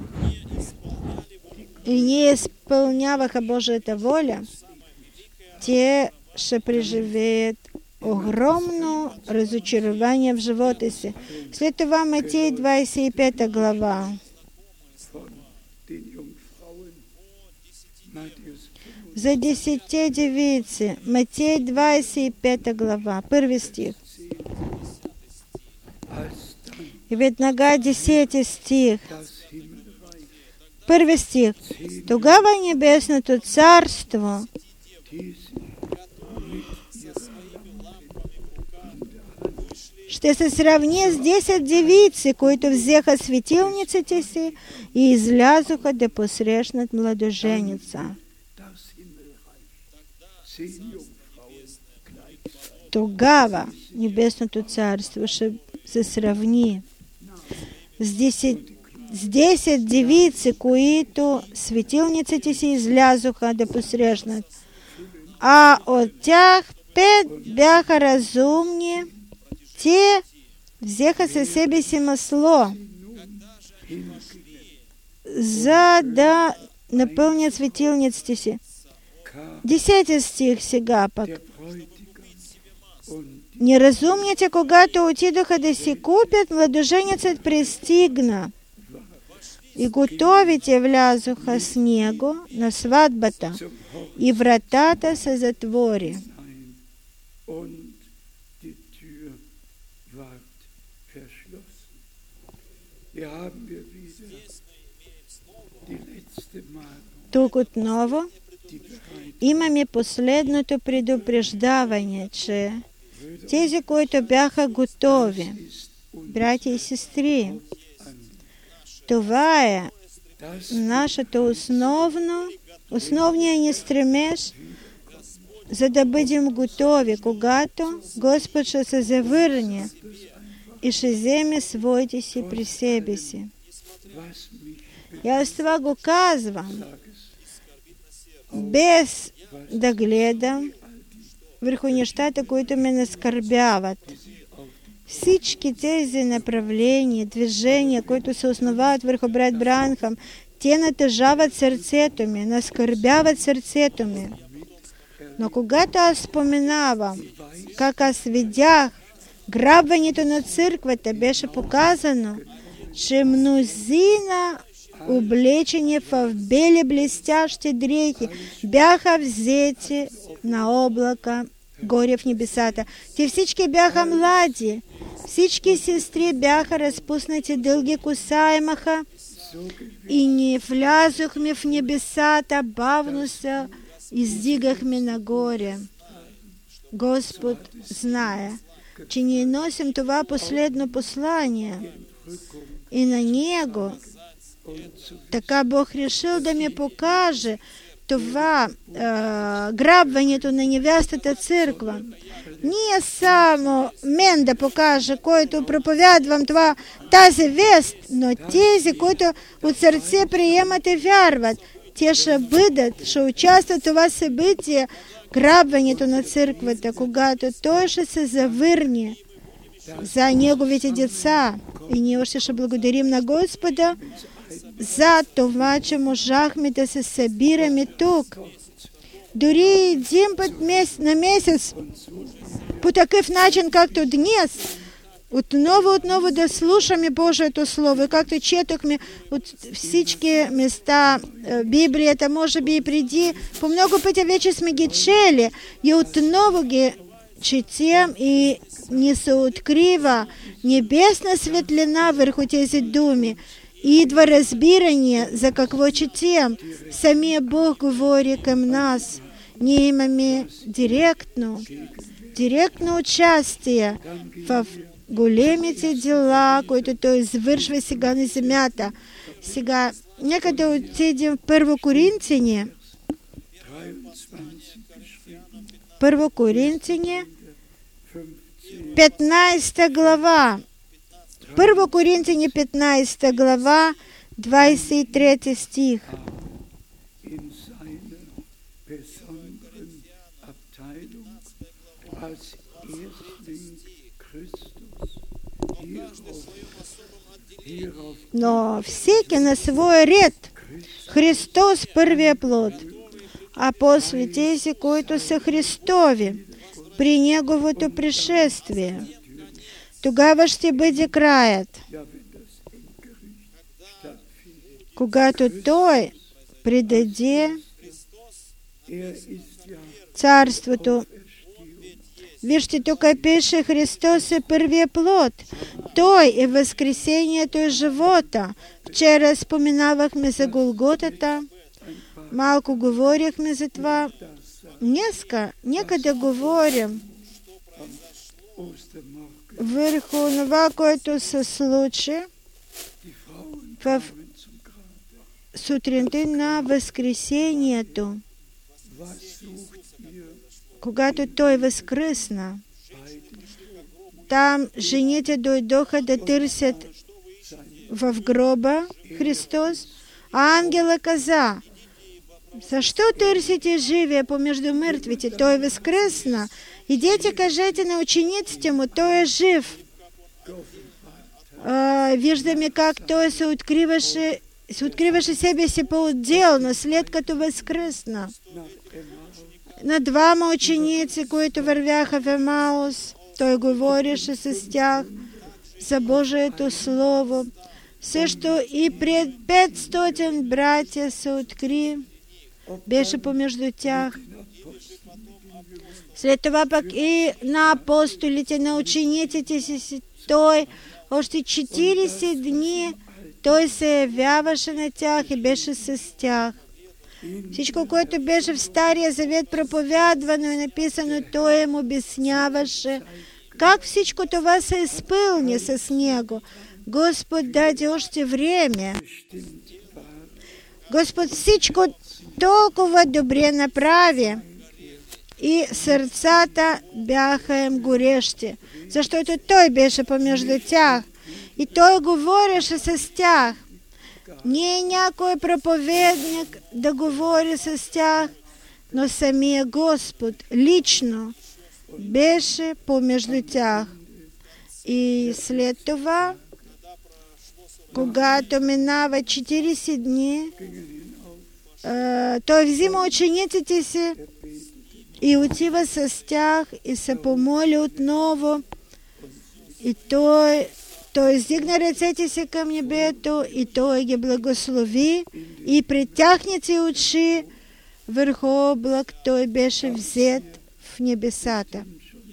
и не изпълняваха Божията воля, те ще преживеят огромно разочарование в живота си. След това Матей 25 глава. За 10 девици. Матей 25 глава. 1 стих. И веднага 10 стих. 1 стих. Тогава Небесното царство ще се сравни с 10 девици, които взеха светилниците си и излязоха да посрещнат младоженица. Тогава Небесното царство ще се сравни с 10 девици, които светилниците си излязоха да посрещнат. А от тях 5 бяха разумни. Те взеха със себе си масло, за да напълнят светилниците си. 10 стих сега пък. Неразумните, когато отидоха да си купят, младоженецът пристигна и готовите влязоха с него на сватбата и вратата се затвори. Тук отново имаме последното предупреждаване, че тези, които бяха готови, братя и сестри, това е нашето основния ни стремеж, за да бъдем готови, когато Господ ще се завърне и ще вземе своите си при себе си. И аз това го казвам, без да гледам върху нещата, които ме наскърбяват. Всички тези направления, движения, които се основават върху брат Бранхам, те натъжават сърцето ми, наскърбяват сърцето ми. Но когато аз споменавам, как аз видях грабването на църквата, беше показано, че мнозина облечени в бели блестящи дрехи бяха взети на облака горе в небесата. Те всички бяха млади. Всички сестри бяха разпуснати, дълги коса имаха и ние влязохме в небесата, бавно се издигахме нагоре. Господ знае, че ние носим това последно послание и на него Така Бог решил да ми покаже това грабването на невестата църква. Не само мен да покаже, който проповядвам тази вест, но тези, които от сърце приемат и вярват. Те ще бъдат, ще участват в това събитие, грабването на църквата, когато той ще се завърне за неговите деца. И ние още ще благодарим на Господа за това, че можахме да се събираме тук. Дори един път на месец, по такъв начин, както днес, отново да слушаме Божието Слово. И както четохме от всички места Библията, може би и преди, по много пъти вече сме ги чели и отново ги четем и ни се открива небесна светлина върху тези думи. И идва разбирание за какво четем. Самия Бог говори към нас. Ние имаме директно участие в големите дела, които Той извършва сега на земята. Сега, нека да отидем в Първо Коринтияни. Първо Коринтияни, 15 глава. Първо Коринтияни, 15 глава, 23 стих. Но всеки на свой ред, Христос първия плод, а после тези, които са Христови, при Неговото пришествие. Тогава ще бъде краят, когато Той предаде царството. Вижте, тук пише, Христос е първия плод. Той е възкресението и живота. Вчера споменавахме за Голготата. Малко говорихме за това. Днеска нека да говорим върху това, което се случи в сутринта на Възкресението, когато Той възкръсна. Там жените дойдоха да търсят в гроба Христос, а ангела каза, защо търсите живия помежду мъртвите? Той възкръсна. Идете, кажете на учениците му, Той е жив. Виждаме как Той се откриваше себе си по-отделно, след като възкръсна. На двама ученици, които вървяха в Емаус, Той говореше с тях за Божието Слово. Също и пред 500 братя се откри, беше помежду тях. След това пък и на апостолите, на учениците си, Той още 40 дни Той се явяваше на тях и беше с тях. Всичко, което беше в Стария Завет проповядвано и написано, Той им обясняваше как всичко това се изпълни с Него. Господ даде още време. Господ всичко толкова добре направи и сърцата бяха им горещи, защото Той беше помежду тях и Той говореше с тях. Не е някой проповедник да говори с тях, но самия Господ лично беше помежду тях. И след това, когато минава 40 дни, Той взима учениците си и отива с тях и се помоли отново. И Той издигна ръцете си към небето и Той ги благослови и пред тяхните очи върху облак Той беше взет в небесата.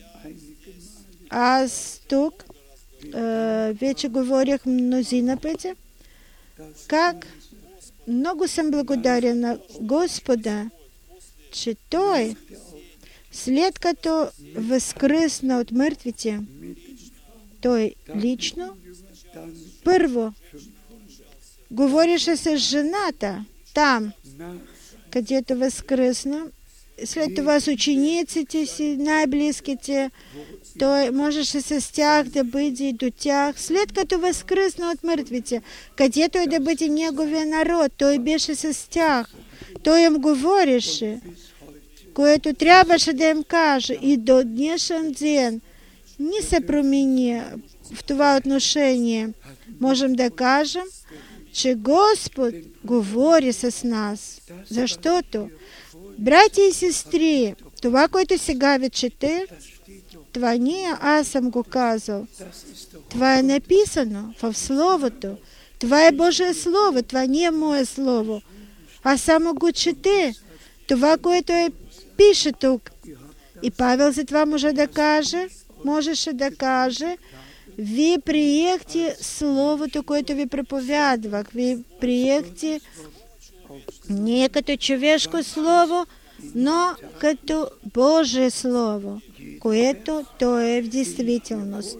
Аз тук вече говорих мнозина пъти, как много съм благодарен на Господа, че Той, след като възкръсна от мъртвите, Той лично първо говореше с жената там, където възкръсна. След това с учениците си, най-близките, той можеше с тях да бъде и до тях. След като възкръсна от мъртвите, където и да бъде неговия народ, той беше с тях. Той им говореше, което трябваше да им каже. И до днешен ден не се промени в това отношение. Можем да кажем, че Господ говори с нас, защото, братя и сестри, това, което сега ви чете, това не аз съм го казал. Това е написано в Словото. Това е Божие Слово, това не е мое Слово. Аз само го чете. Това, което пише тук. И Павел за това можеше да каже, вие приехте Словото, което ви проповядвах. Вие приехте не като човешко Слово, но като Божие Слово, което то е в действителност.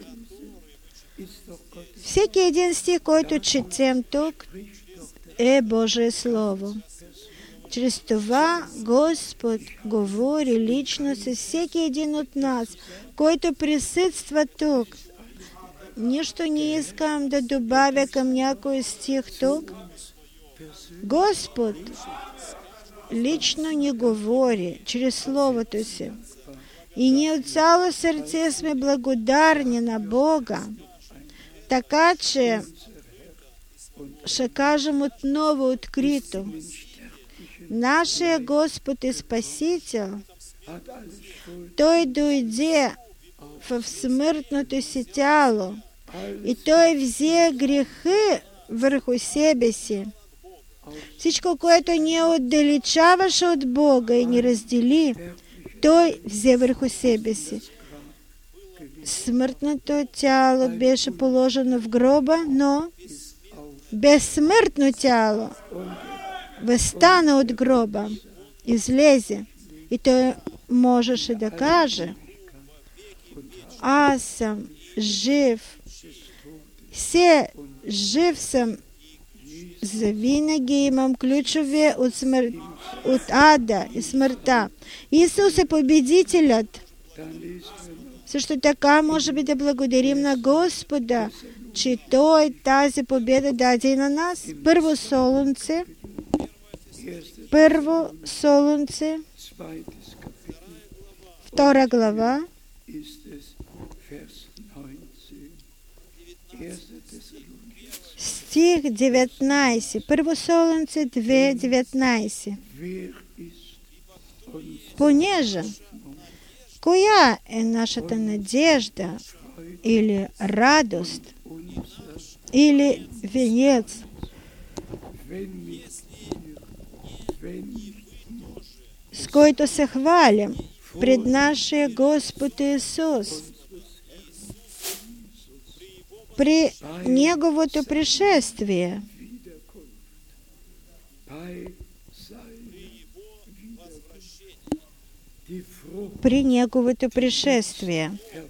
Всеки един стих, който четем тук, е Божие Слово. Чрез това Господ говори лично с всеки един от нас, който присъства тук. Нищо не искам да добавя към някой стих тук. Господ лично ни говори чрез Словото си. И ние от цяло сърце сме благодарни на Бога. Така че ще кажем отново открито. Нашия Господ и Спасител, Той дойде в смъртното си тяло и Той взе грехи върху себе си. Всичко, което ни отдалечаваше от Бога и ни раздели, Той взе върху себе си. Смъртното тяло беше положено в гроба, но безсмъртно тяло възстана от гроба, излезе. И той можеше да каже, аз съм жив, жив съм, завинаги имам ключове от ада и смъртта. Исус е победителят. Също така, може би да благодарим на Господа, че Той тази победа даде на нас. Първо Солунце, 2 глава, стих 19. Първо Солунце 2:19. Понеже коя е нашата надежда или радост или венец? С който се хвалим пред нашия Господ Исус при Неговото пришествие. При Неговото пришествие.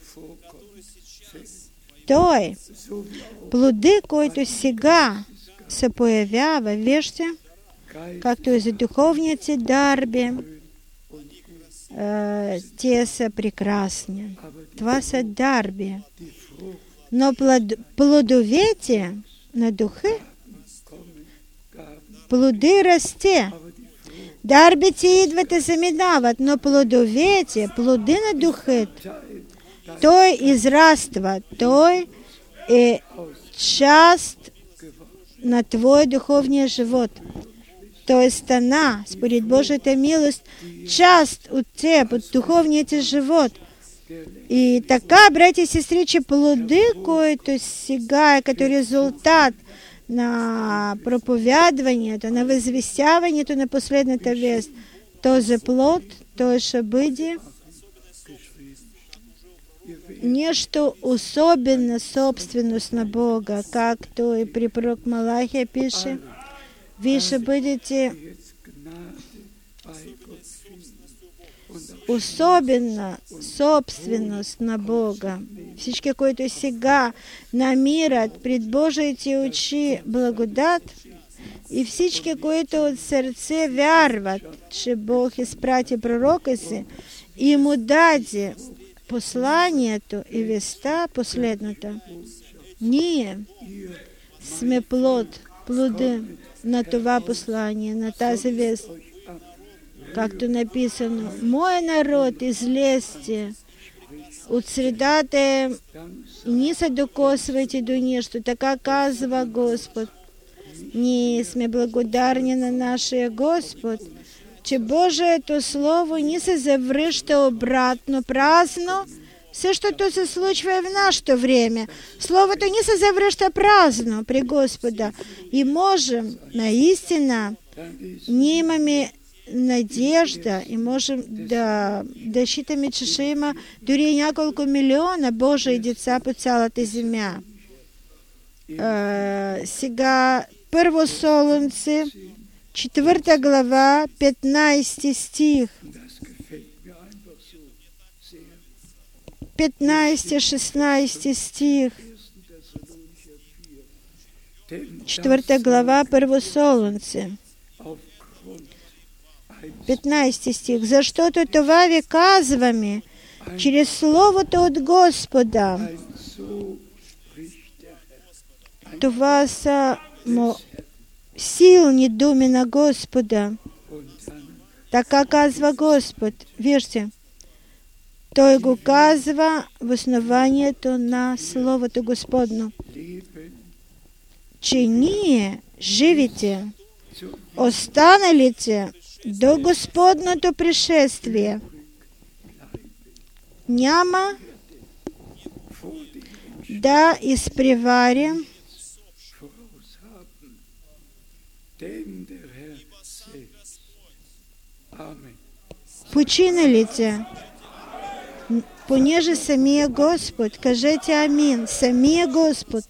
Той, плоди, който сега се появява, вижте, както и за духовните дарби, те са прекрасни. Това са дарби. Но плодовете на духа, плоди расте. Дарбите идват и заминават, но плодовете, плоди на духа, той израства, той е част на твой духовния живот. Той стана, според Божията милост, част от теб, от духовния ти живот. И така, братя и сестри, че плоди, които сега е като резултат на проповядването, на възвестяването на последната вест, този плод, той ще бъде нещо особена собственост на Бога, както и при пророк Малахия пише, вие ще бъдете особена собственост на Бога. Всички, които сега намират пред Божиите очи благодат, и всички, които от сърце вярват, че Бог изпрати пророка си и му даде посланието и веста последната. Ние сме плоди на това послание, на тази вест. Както написано, «Мой народ, излезте от средата, не се докосвайте до нищо», така казва Господ. Ние сме благодарни на нашия Господ, че Божието Слово не се завръща обратно празно. Същото се случва и в нашето време. Словото не се завръща празно при Господа. И можем, наистина, ние имаме надежда и можем да считаме, че ще има дори няколко милиона Божии деца по цялата земя. Сега, Първо Солунце, 4 глава, 15 стих. 15-16 стих. 4 глава, Първо Солунце. 15 стих. Защото това ви казваме чрез Словото от Господа. Това са силни думи на Господа. Така казва Господ. Вижте, Той го казва в основанието на Словото Господно, че ние, живите, останалите до Господното пришествие, няма да изпреварим починалите, понеже самия Господ, кажете амин, самия Господ,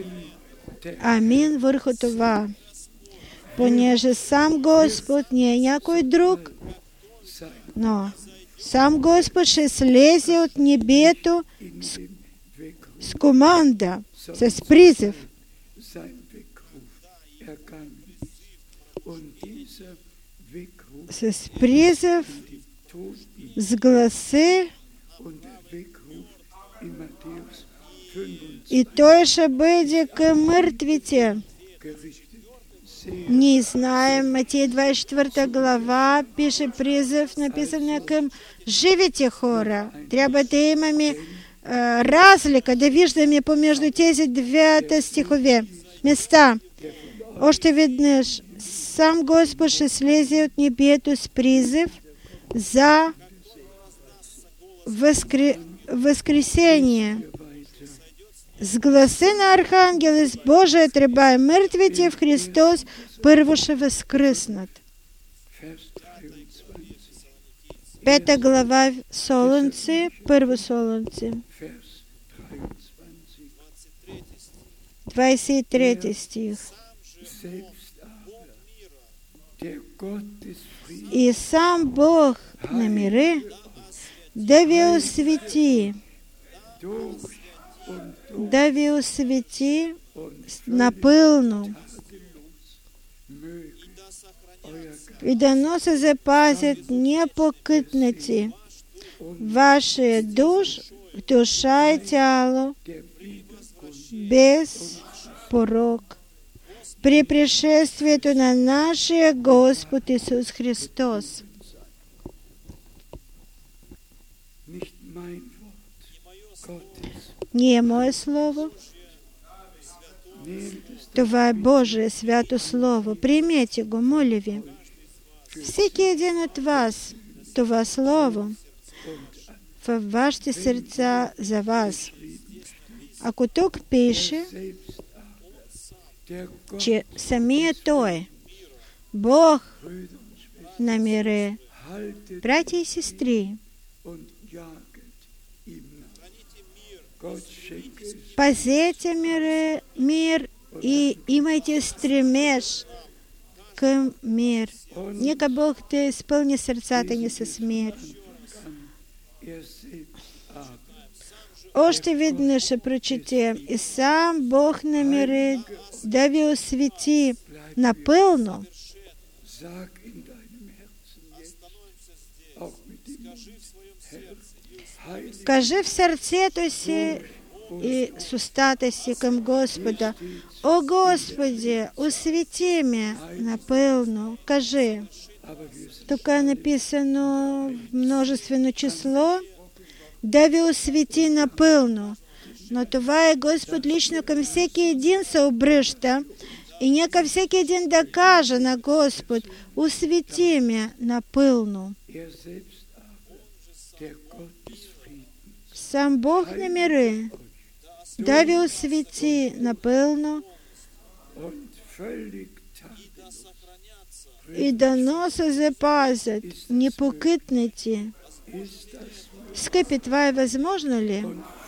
амин върху това, понеже сам Господ не е някой друг, но сам Господ ще слезе от небето с команда, с призив. С призив, с гласи, и той ще бъде към мъртвите. Ние знаем, Матей 24 глава пише призив, написан към живите хора. Трябва да имаме разлика, да виждаме помежду тези двете стихове места. Още веднъж, сам Господ ще слезе от небето с призив за възкресение. С гласа на архангел и с Божия тръба и мъртвите в Христос първо ще възкръснат. 5 глава Солунце, Първо Солунце, 23 стих. И сам Бог на мира да ви освети напълно и да се запазят непокътнати вашия душа и тяло без порок при пришествието на нашия Господ Исус Христос. Не е мое слово. Това е Божие свято слово. Приемете го, моля ви. Всеки един от вас, това слово във вашите сърца за вас. Ако тук пише, че самия Той, Бог на мира, братя и сестри, пазете мир и имайте стремеж към мир. Нека Бог да изпълни сърцата ни с мир. Още веднъж ще прочетем. И сам Бог намери да ви освети напълно. Кажи в сърцето си и с устата си към Господа: О Господи, освети ме напълно. Кажи. Тук е написано множествено число, да ви освети напълно. Но това е Господ лично към всеки един се обръща. И нека всеки един да каже на Господ: освети ме напълно. Сам Бог намери да ви освети напълно и дано се запазят непокътнати. Скъпи, това е възможно ли?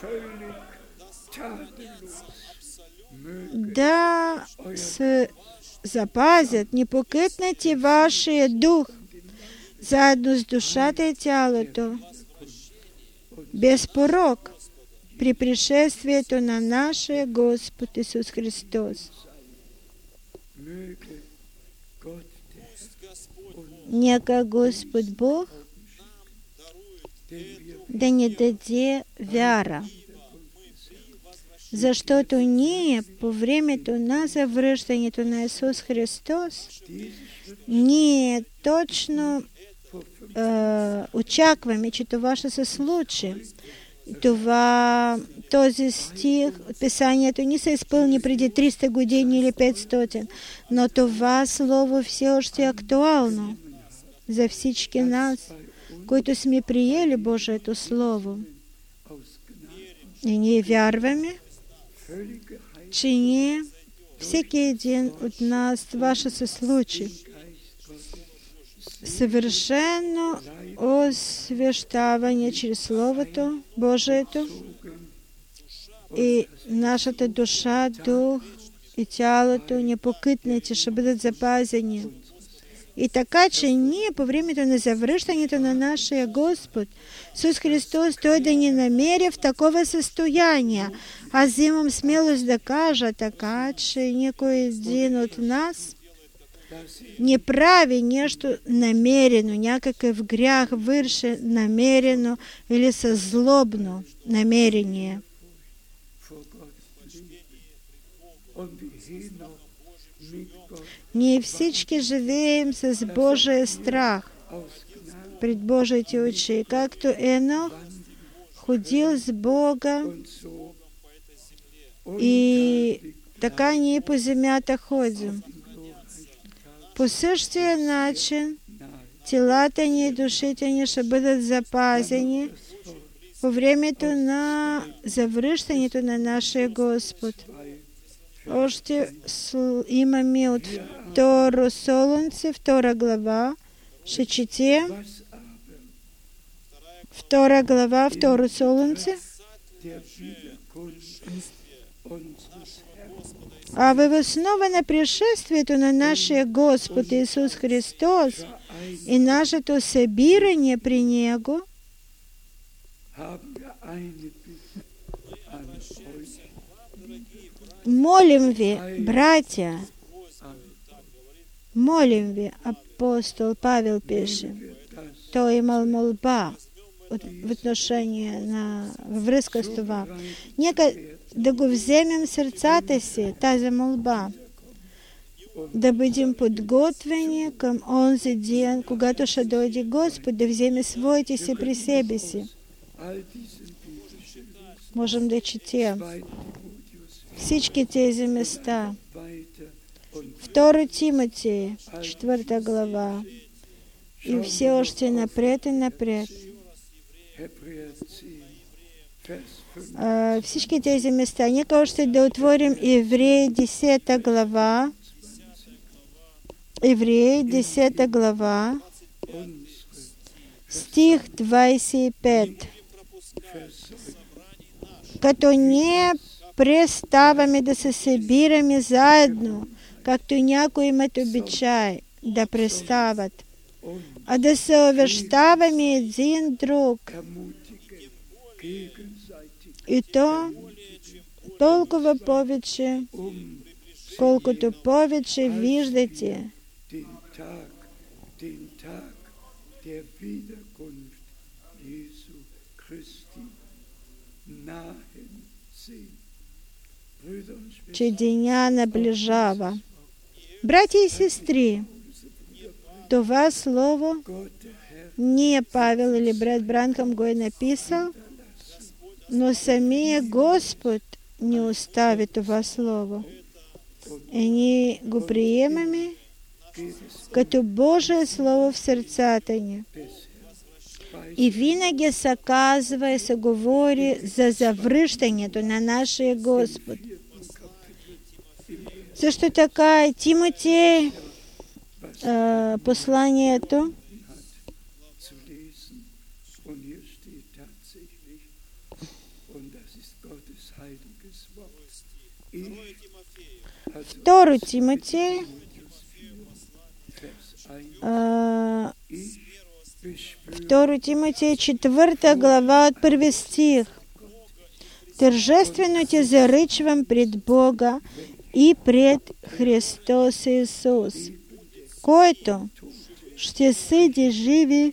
Да се запазят непокътнати вашия дух, заедно с душата и тялото, без порок, при пришествието на нашия Господ Исус Христос. Нека Господ Бог да ни даде вяра, защото ние по времето на завръщането на Исус Христос, ние точно очакваме, че това ще се случи. Този стих от Писанието не се изпълни преди 300 години или 500, но това слово все още е актуално за всички нас, които сме приели Божието Слово. И ние вярваме, че ние, всеки един от нас, това ще се случи. Съвършено освещаване чрез Словото Божието и нашата душа, дух и тялото непокътнати ще бъдат запазени. И така, че ние по времето на завръщането на нашия Господ Исус Христос, Той да ни намери в такова състояние. Аз имам смелост да кажа така, че никой един от нас не прави нещо намерено, някакъв грях върши намерено или със злобно намерение. Ние всички живеем с Божия страх пред Божиите очи, както Енох ходил с Бога, и така ние по земята ходим. По същия начин телата ни и душите ни ще бъдат запазени по времето на завръщането на нашия Господ. Още имаме от 2 Солунци, 2 глава, ще четем. 2 глава, 2 Солунци. А във основа на пришествието на нашия Господ Исус Христос и нашето събиране при Него, молим ви, братя, молим ви, апостол Павел пише, той имал молба в отношение във връзка с това. Нека да го вземем в сърцата си, тази молба, да бъдем подготвени към онзи ден, когато ще дойде Господ да вземе своите си при себе си. Можем да четем всички тези места. 2 Тимотей, 4 глава. И все още напред и напред. Всички тези места. Нека още да отворим Евреи 10 глава. Евреи 10 глава, стих 25. Като ние преставаме да се събираме заедно, както някои имат обичай да престават, а да се увещаваме един друг І то толково повече, колкото повече виждате че деня наближава. Братья и сестры, това слово не Павел или брат Бранхам го е написал, но самия Господ не остави това слово. И ние го приемаме като Божие слово в сърцата ни. И винаги се казва и се говори за завръщането на нашия Господ. Също така и Тимотей, посланието, Второ Тимотей, 4 глава от 1 стих. Тържествено те заричвам пред Бога и пред Христос Исус, който ще съди живи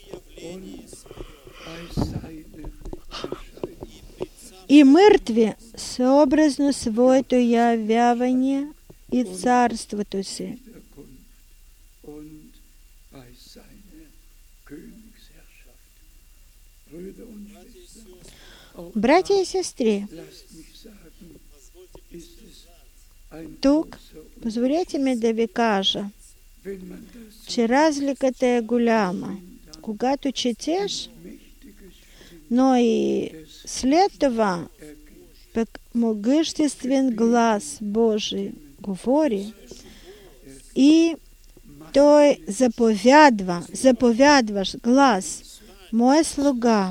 и мъртви съобразно своето явяване и царството си. Братья и сестры, тук позволете ми да ви кажа, че разликата е голяма. Когато четеш, но и след това пък могъществен глас Божий говори и той заповядваш глас, мой слуга,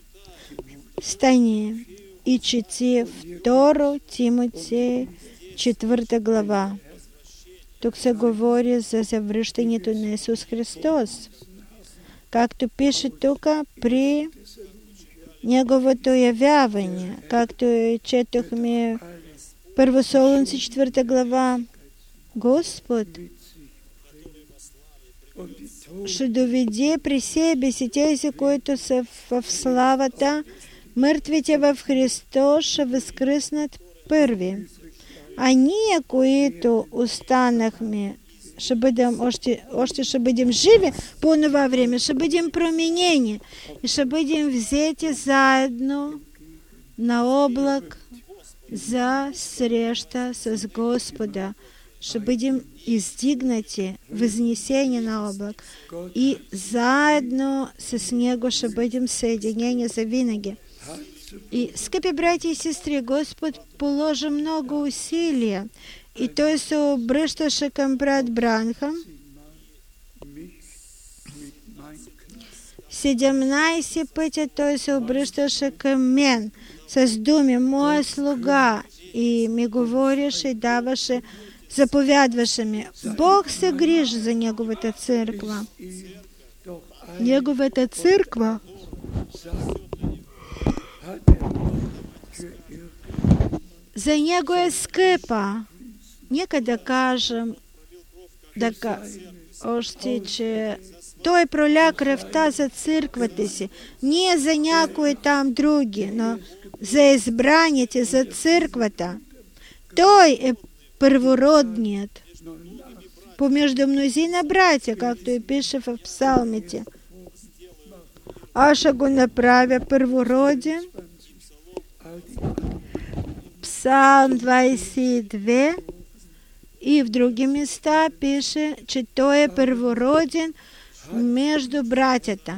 стани и чети 2 Тимотей 4 глава. Тук се говори за завръщането на Исус Христос. Както пише тук, при Неговото явяване, както четохме 1 Солунци 4 глава, Господ ще доведе при себе си тези, които са в славата, мъртвите в Христос ще възкръснат първи. А ние, които останахме, ще бъдем, още ще бъдем живи по това време, ще бъдем променени и ще бъдем взети заедно на облак за среща с Господа. Ще бъдем издигнати, възнесени на облак и заедно с Него ще бъдем съединени завинаги. И, скъпи братя и сестри, Господ положи много усилия и Той се обръщаше към брат Бранхам 17 пъти Той се обръщаше към мен с думи, моя слуга, и ми говореше и даваше, заповядваше ми. Бог се грижи за Неговата църква. Неговата църква за Него е скъпа. Нека да кажем още, че Той проля кръвта за църквата си. Не за някои там други, но за избраните, за църквата. Той е първородният помежду мнозина братя, както и пише в псалмите. Аз ще го направя първороден. Псалм 22 и в други места пише, че Той е първороден между братята.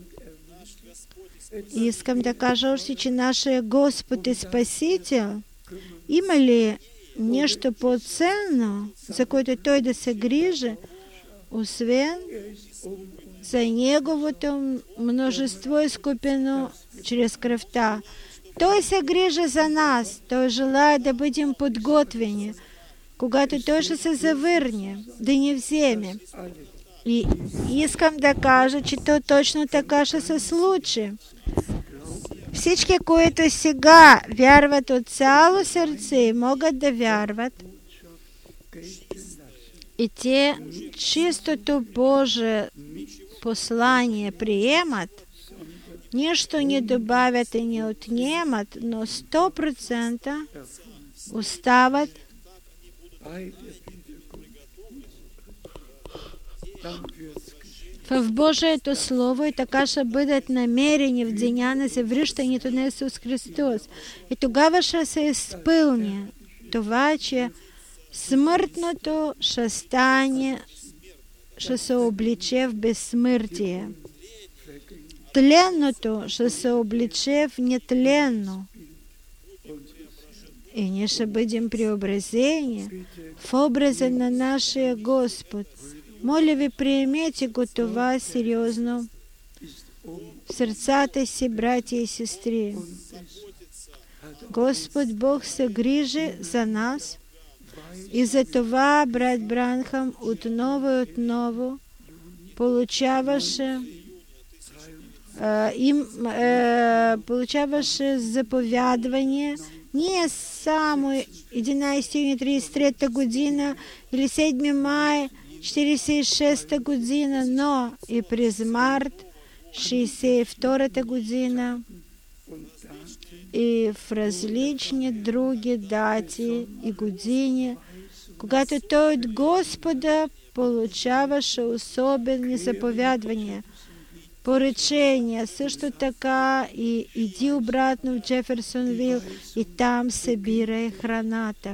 Искам да кажа още, че нашия Господ и Спасител има ли нещо по-ценно, за което Той да се грижи, освен за Неговото множество изкупено чрез кръвта. Той се грижи за нас. Той желая да бъдем подготвени, когато Той ще се завърне, да ни вземе. И искам да кажа, че то точно така ще се случи. Всички, които сега вярват от цяло сърце, могат да вярват, и те чистото Божие послание приемат, нищо не добавят и не отнемат, но 100% остават в Божието Слово, и така ще бъдат намерени в деня на завръщането на Исус Христос. И тогава ще се изпълни това, че смъртното ще стане, ще се обличе в безсмъртие. Тленното ще се обличе в нетленно. И ние ще бъдем преобразени в образа на нашия Господ. Моля ви, приемете го това сериозно в сърцата си, братя и сестри. Господ Бог се грижи за нас, и за това брат Бранхам отново и отново получаваше заповядване не само 11 юни 1933 година или 7 май 1946 година, но и през март 1962 година и в различни други дати и години, когато той от Господа получаваше особени заповядвания, поръчения, също така и иди обратно в Джеферсонвил и там събирай храната.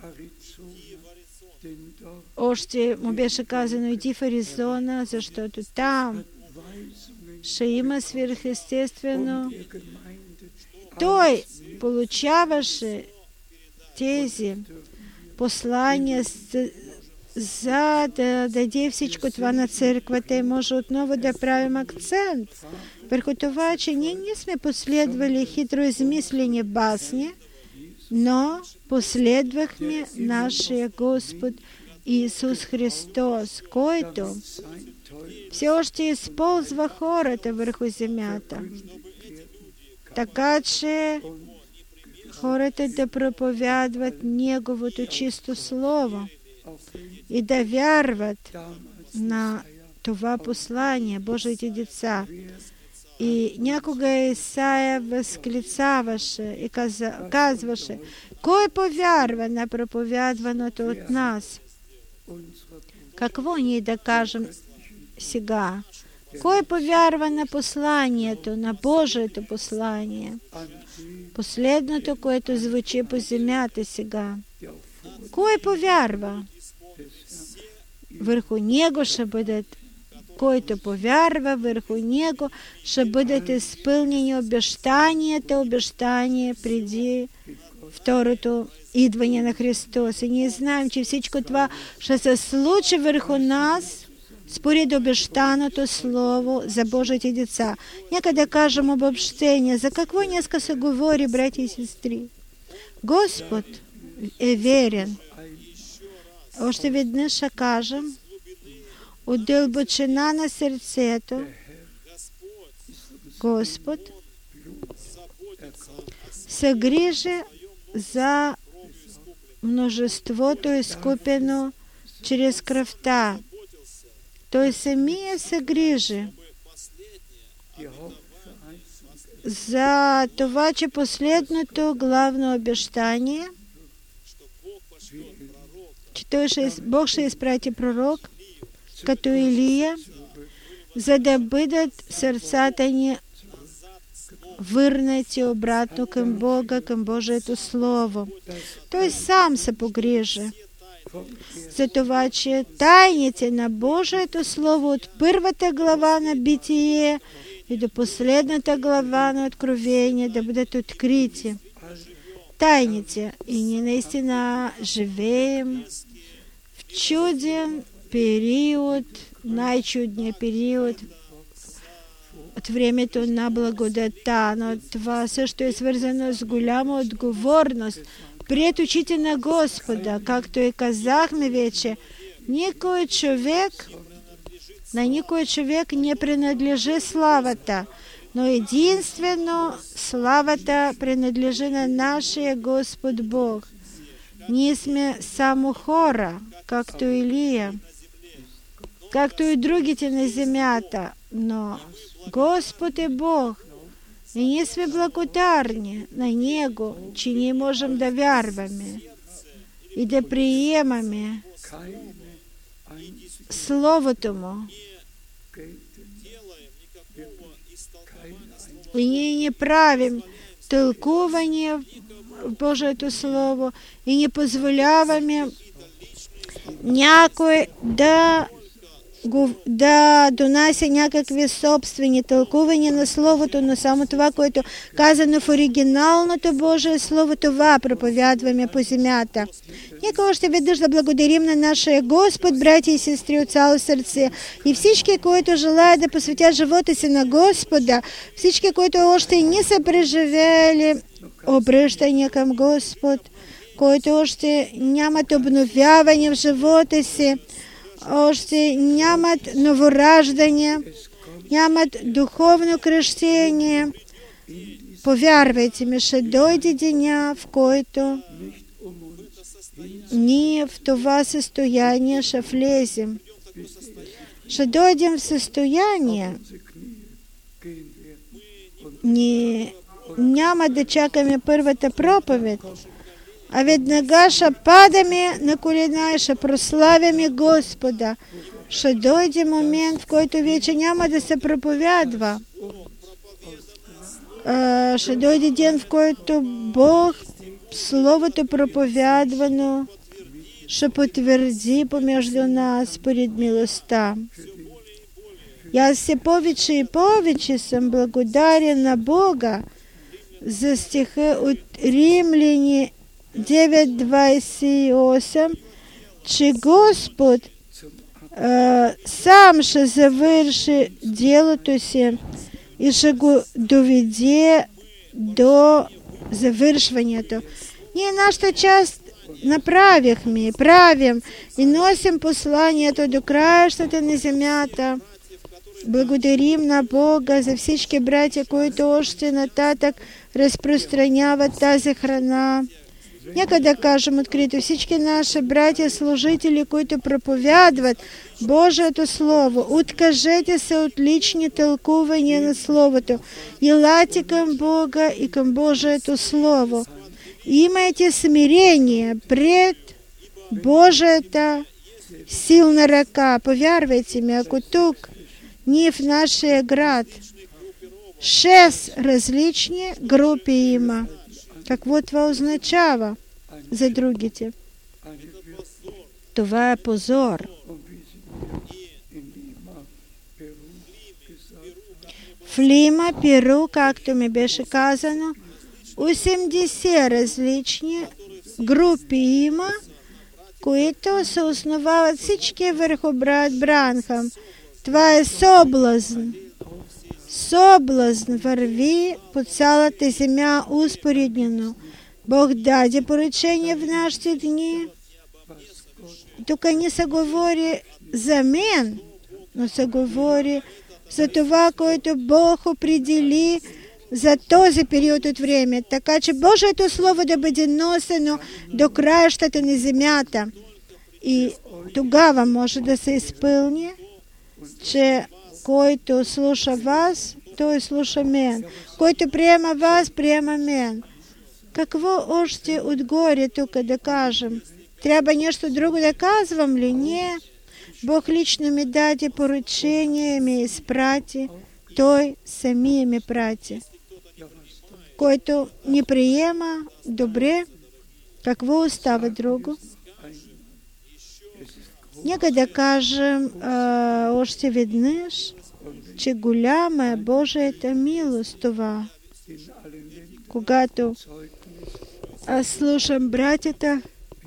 Още му беше казано, иди в Аризона, защото там ще има свръхестествено. Той получаваше тези послания, за да даде всичко това на църквата, и може отново да правим акцент върху това, че ние не сме последвали хитро измислени басни, но последвахме нашия Господ Исус Христос, който все още използва хората върху земята, така че хората да проповядват Неговото чисто Слово и да вярват на това послание, Божиите деца. И някога Исаия възклицаваше и казваше, кой повярва на проповядваното от нас? Какво ние да кажем сега? Кой повярва на посланието, на Божието послание? Последното, което звучи по земята сега. Кой повярва? Върху него ще бъдат, който повярва, върху него ще бъдат изпълнени обещания преди второто идване на Христос. И ние знаем, че всичко това ще се случи върху нас според обещаното Слово за Божите деца. Нека да кажем обобщение. За какво днеска се говори, братя и сестри? Господ е верен. Още веднъж ще кажем, от дълбочина на сърцето, Господ се грижи за множеството изкупено чрез кръвта. Той самия се грижи за това, че последното главно обещание, че Бог ще изпрати пророк, като Илия, за да бъдат сърцата ни върнати обратно към Бога, към Божието Слово. Той сам се погрижи за това, че тайните на Божието Слово от първата глава на Битие и до последната глава на Откровение да бъдат открити. Тайните. И ние наистина живеем в чуден период, най-чудният период от времето на благодата, но това също е свързано с голяма отговорност пред очите на Господа. Както и казахме вече, на никой човек не принадлежи славата, но единствено славата принадлежи на нашия Господ Бог. Ние сме само хора, както Илия, както и другите на земята, но Господ е Бог. И ние сме благодарни на Него, че ние можем да вярваме и да приемаме Словото Му. И ние не правим тълкуване в Божието Слово и не позволяваме някой да донася някакви собствени тълкувания на Словото, но само това, което казано в оригиналното Божие Слово, това проповядваме по земята. Нека още веднъж да благодарим на нашия Господ, братя и сестри, от цяло сърце. И всички, които желаят да посветят живота си на Господа, всички, които още не са преживели обръщане към Господ, които още нямат обновяване в живота си, още нямат новораждане, нямат духовно кръщение. Повярвайте ми, ще дойде деня, в който ние в това състояние ще влезем. Ще дойдем в състояние, ние няма да чакаме първата проповед, а веднага ще падаме на колена и ще прославяме Господа. Ще дойде момент, в който вече няма да се проповядва. Ще дойде ден, в който Бог Словото проповядвано ще потвърди помежду нас според милостта. И аз все повече и повече съм благодарен на Бога за стиха от Римляни 9:28, че Господ сам ще завърши делото си и ще го доведе до завършването. Ние нашата част направихме, правим и носим посланието до краищата на земята. Благодарим на Бога за всички братя, които още нататък разпространяват тази храна. Нека да кажем открито, всички наши братя, служители, които проповядват Божието Слово, откажете се от лични тълкувания на Словото. Елате към Бога и към Божието Слово. Имайте смирение пред Божията силна ръка. Повярвайте ми, ако тук ние в нашия град 6 различни групи има, какво това означава за другите? Това е позор. В Лима, Перу, както ми беше казано, 80 различни групи има, които се основават всички върху брат Бранхам. Това е соблазн. Соблазн върви по цялата земя успореднено. Бог даде поръчение в нашите дни. Тук не се говори за мен, но се говори за това, което Бог определи за този период от време. Така че Божието Слово да бъде носено до краищата на земята. И тогава може да се изпълни, че който слуша вас, той слуша мен. Който приема вас, приема мен. Какво още отгоре тук да кажем? Трябва нещо друго да казвам ли? Не. Бог лично ми даде поръчение, ми изпрати. Той самия ми прати. Който не приема, добре, какво остава друго? Нека да кажем още веднъж, че голяма е Божията милост това. Когато аз слушам братята,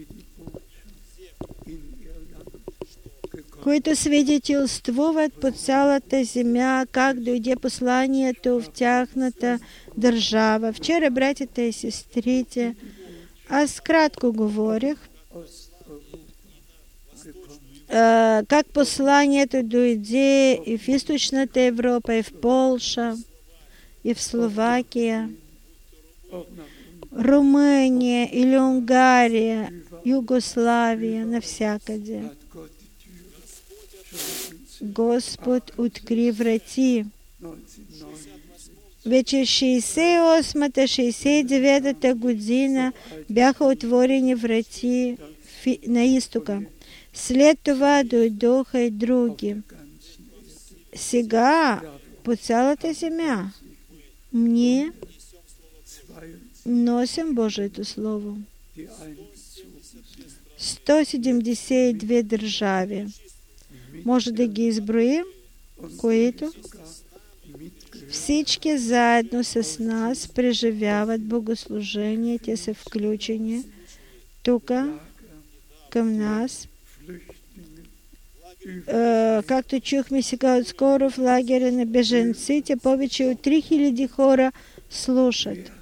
които свидетелствуват по цялата земя, как дойде посланието в тяхната държава. Вчера братята и сестрите, аз кратко говорих, как посланието дойде и в Източната Европа, и в Полша, и в Словакии, Румыния или Унгария, Югославия, навсякъде. Господ откри врати. Вече 68-та, 69-та година бяха отворени врати на изтока. След това дойдоха и други. Сега по цялата земя ние носим Божието Слово. 172 държави. Може да ги изброим, които всички заедно с нас преживяват богослужение. Те са включени тук към нас. Както чухме сега отскоро в лагеря на беженците, повече от 3000 хора слушат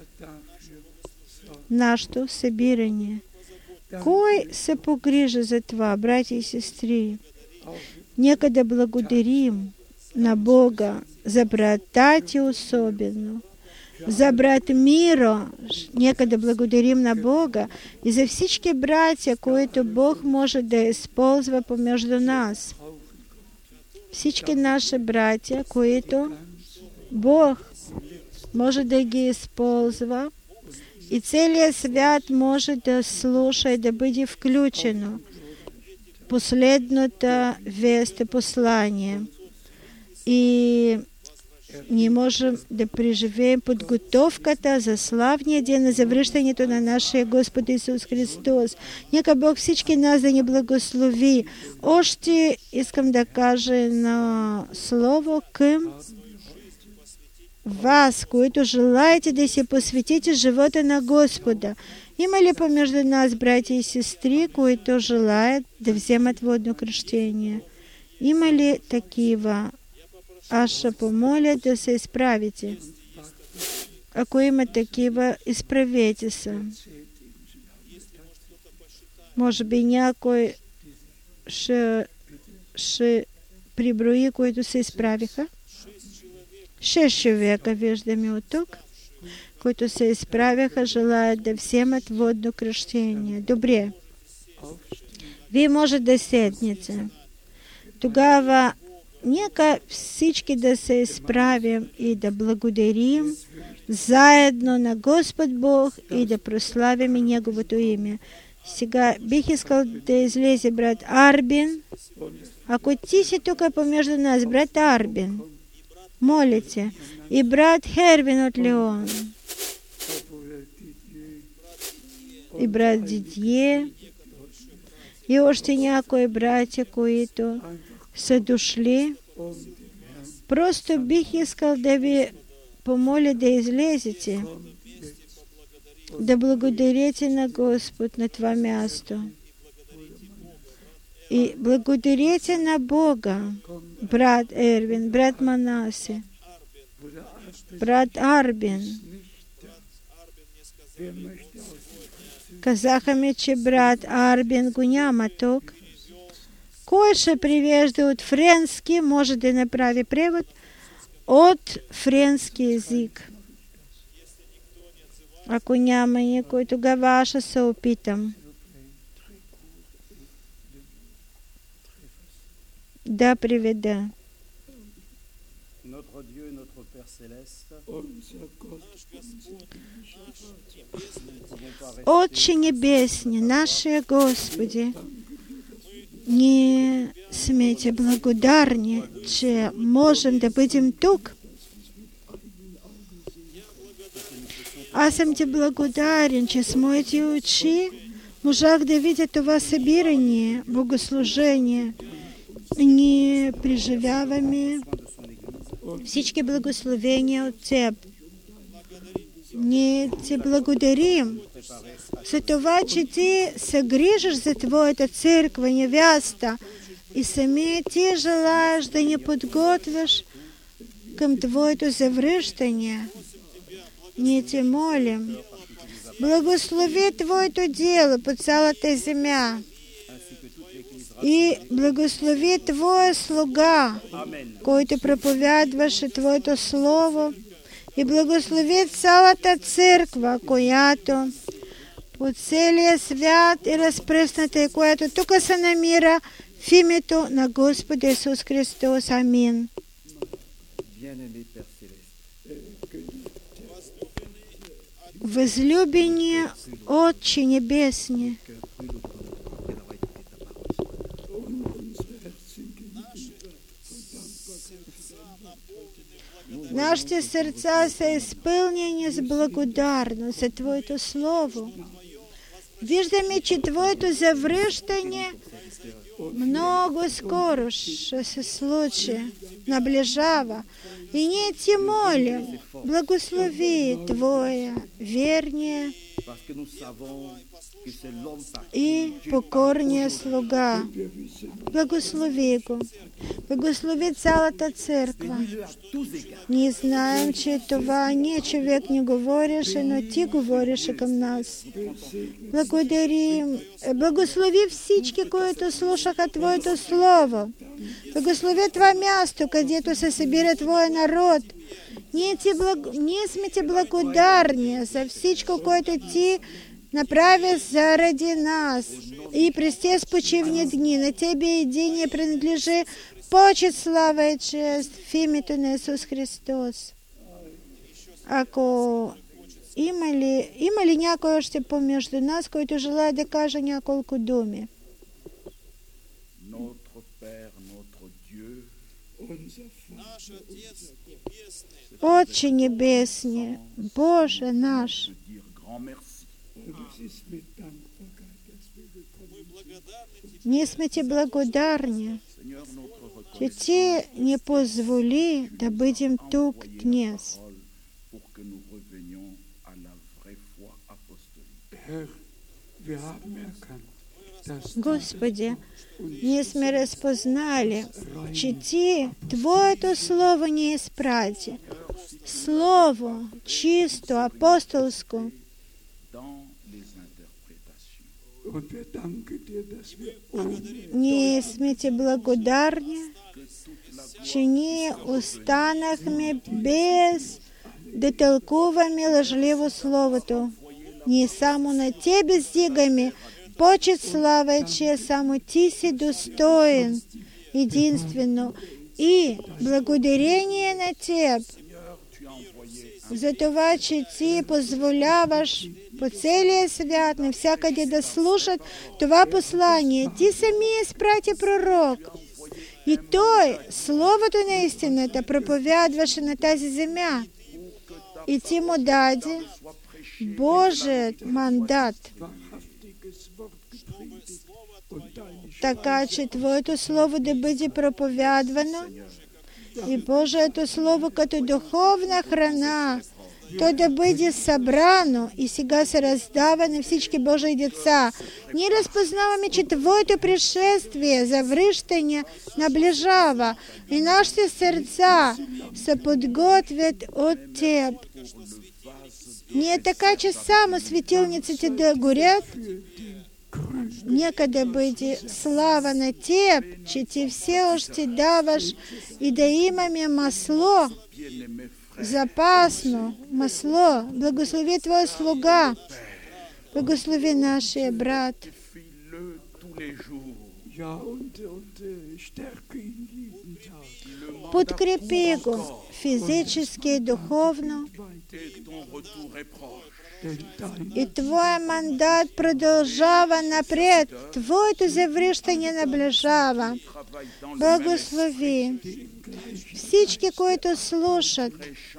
нашето събиране. Кой се погрижа за това, братя и сестри? Нека да благодарим на Бога за брата ти особено, за брат Миро. Нека да благодарим на Бога и за всички братя, които Бог може да използва помежду нас. Всички наши братя, които Бог може да ги използва и целият свят може да слуша и да бъде включено. Последната вест, послание. И ние можем да преживеем подготовката за славния ден на завръщането на нашия Господ Исус Христос. Нека Бог всички нас да ни благослови. Още искам да кажа на слово към вас, които желаете да се посветите живота на Господа. Има ли помежду нас братя и сестри, които желаят да вземат водно кръщение? Има ли такива? Аз ще помоля да се изправите. Ако има такива, изправете се. Може би някой ще приброи, които се изправиха. 6 човека виждаме от тук, които се изправяха, желаят да вземат водно кръщение. Добре. Вие може да седнете. Тогава нека всички да се изправим и да благодарим заедно на Господ Бог и да прославим и Неговото име. Сега бих искал да излезе брат Арбин. Ако ти си тук помежду нас, брат Арбин, молите. И брат Хервин от Леон. И брат Дидие. И още някои братя, които са дошли. Просто бих искал да ви помоля да излезете, да благодарите на Господ на това място. И благодарите на Бога, брат Ервин, брат Манасе, брат Арбин. Казаха ми, че брат Арбин го няма тук. Кой ще превежда от френски, може да направи превод от френски език. Ако няма никой, тогава аз ще се опитам да преведа. Отче Небесни, наши Господи, ние сме Ти благодарни, че можем да бъдем тук. Аз съм Ти благодарен, че с моите очи можах да видя това събиране, богослужение. Ние преживяваме всички благословения от Теб. Ние Ти благодарим за това, че Ти се грижиш за Твоята църква, невяста, и самия Ти желаеш да ни подготвиш към Твоето завръщане. Ние Те молим, благослови Твоето дело по цялата земя и благослови Твоя слуга, който проповядваше Твоето Слово, и благослови цялата църква, която по целия свят е разпръсната и която тук се намира в името на Господа Исус Христос. Амин. Возлюбени Отче Небесный, нашите сердца са изпълнени с благодарност за Твоето Слово. Виждаме, че Твоето завръщане много скоро ще се случи, наближава. И ние Ти молим, благослови Твоя верния и покорния слуга. Благослови го. Благослови цялата църква. Ние знаем, че това не човек не говореше, но Ти говореше към нас. Благодарим. Благослови всички, които слушаха Твоето Слово. Благослови това място, където се събира Твоя народ. Ние сме Ти благодарни за всичко, което Ти направи заради нас. И през тези почивни дни на Тебе единия принадлежи почет, слава и чест в името на Исус Христос. Ако има ли някой още помежду нас, който желая да каже няколко думи? Отче Небесний, Боже наш, ние сме Ти благодарни, че Ти не позволи да бъдем тук днес. Господи, ние сме разпознали, че Ти Твоето Слово не изпрати. Слово чисто, апостолско. Ние сме Ти благодарни, че ние останахме без да тълкуваме лъжливо Словото. Ние само на Тебе стигаме почет, слава и чест, само Ти си достоен единствено. И благодарение на Теб за това, че Ти позволяваш по целия свят, навсякъде да слушат това послание. Ти самия изпрати пророк. И той Словото на истината проповядваше на тази земя. И Ти му даде Божият мандат. Така че Твоето Слово да бъде проповядвано и Божието Слово като духовна храна, то да бъде събрано и сега се раздава на всички Божии деца. Ние разпознаваме, че Твоето пришествие, завръщане наближава и нашите сърца се подготвят от Теб. Не е така, че само светилниците да горят. Нека да бъде слава на Теб, че Ти все още даваш и да имаме масло, запасно масло. Благослови Твоя слуга. Благослови нашия брат. Подкрепи го физически и духовно. И Твоя мандат продължава напред. Твоето завръщане наближава. Благослови всички, които слушат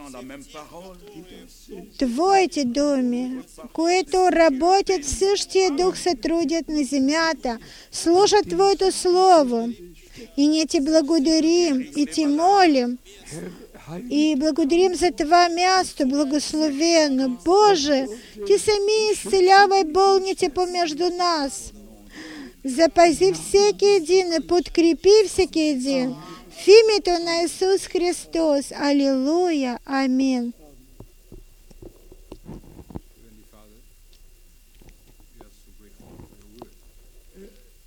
Твоите думи, които работят в същия дух, се трудят на земята, слушат Твоето Слово. И ние Ти благодарим и Ти молим. И благодарим за това място, благословено. Боже, Ти сами изцелявай болните помежду нас. Запази всеки един и подкрепи всеки един. В името на Исус Христос. Аллилуйя. Амин.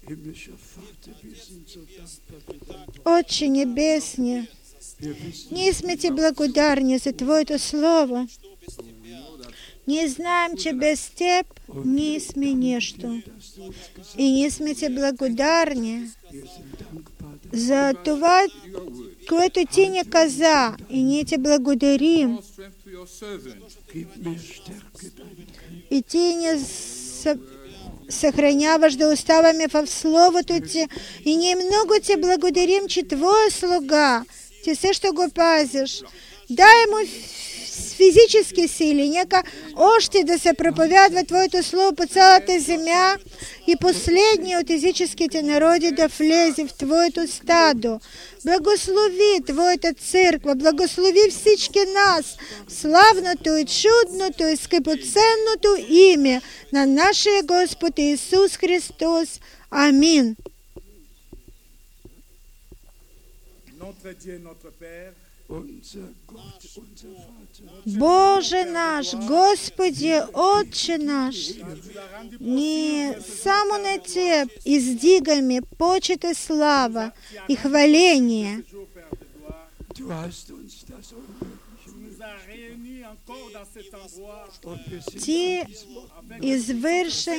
Отче Небесный, ние сме Ти благодарни за Твоето Слово. Ние знаем, че без Теб ние сме нищо. И ние сме Ти благодарни за това, което Ти ни каза. И ние Ти благодарим. И Ти ни съхраняваш да оставаме в Словото Ти. И ние много Ти благодарим, че Твоя слуга, Ти също го пазиш. Дай му физически сили, нека още да се проповядва Твоето Слово по цялата земя и последния от езическите народи да влезе в Твоето стадо. Благослови Твоята църква, благослови всички нас, славното и чудното и скъпоценното име на нашия Господ Исус Христос. Амин. Боже наш, Господи, Отче наш, ние само на Теб издигаме почет и слава и хваление. Ти извърши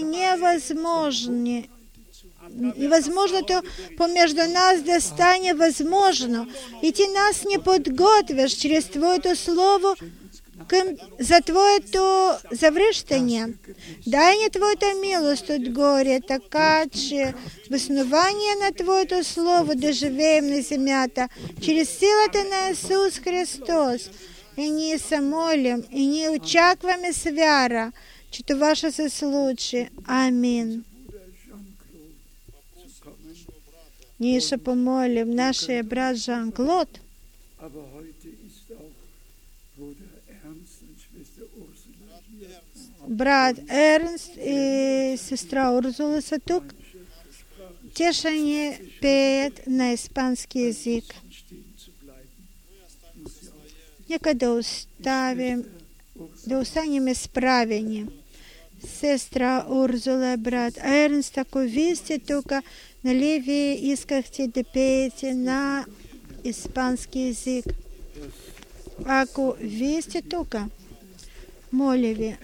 невъзможното помежду нас да стане възможно. И Ти нас не подготвяш чрез Твоето Слово за Твоето завръщане. Дай ни Твоята милост отгоре, така че в основание на Твоето Слово да живеем на земята, чрез силата на Исус Христос. И ние се молим, и ние очакваме с вяра, че това ще се случи. Амин. Ние ще помолим нашия брат Жан-Клод. Брат Ернст и сестра Урзула са тук. Те ще ни пеят на испански език. Нека да останем изправени. Сестра Урзула, брат Ернст, ако вие сте тук, нали вие искахте да пеете на испански език? Ако вие сте тук, моля ви,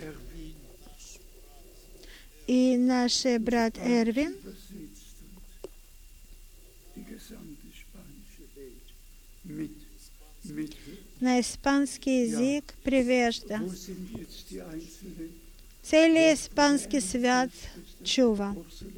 и нашия брат Ервин на испански език превежда. Целият испански свят чува.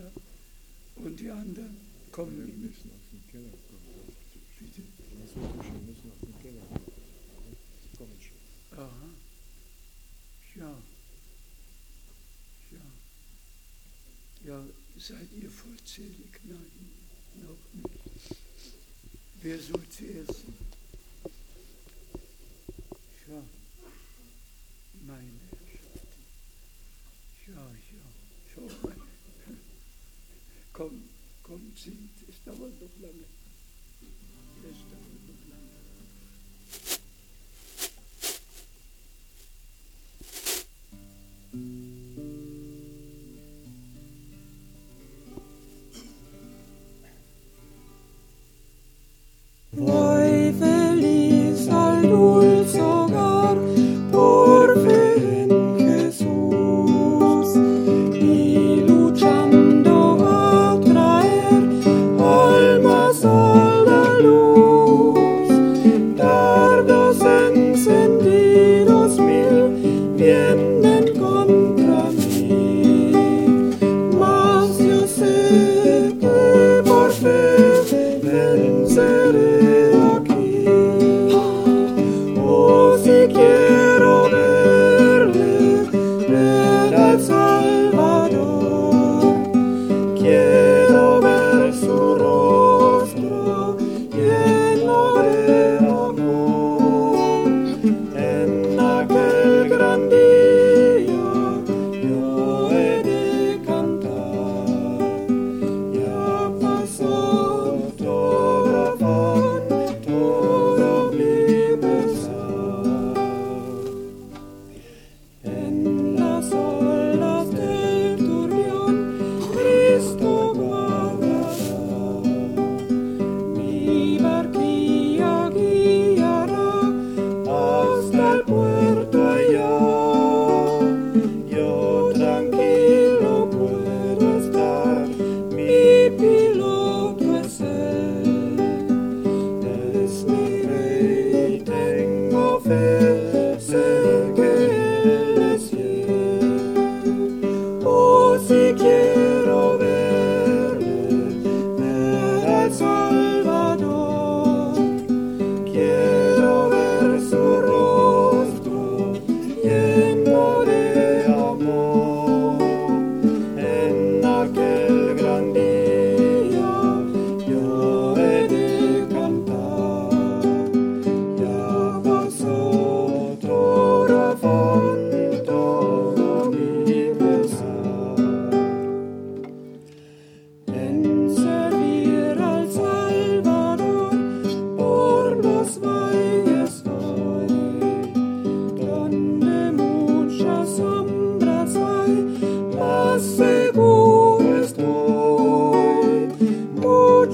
Ja, seid ihr vollzählig? Nein, noch nicht. Wer soll zuerst? Ja, meine Herrschaft. Ja, schau mal. Komm, singt. Es dauert noch lange. Es dauert noch lange. Voi feliz al dulce hogar por fe en Jesús y luchando a traer almas a la luz.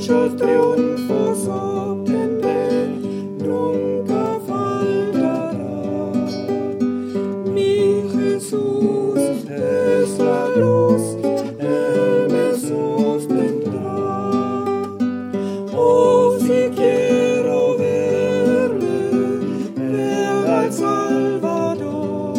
muchos triunfos obtendré, nunca faltará. Mi Jesús es la luz, Él me sostendrá. Oh, si quiero verle, ver al Salvador,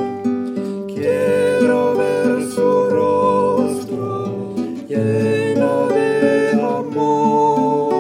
quiero ver su rostro lleno de amor.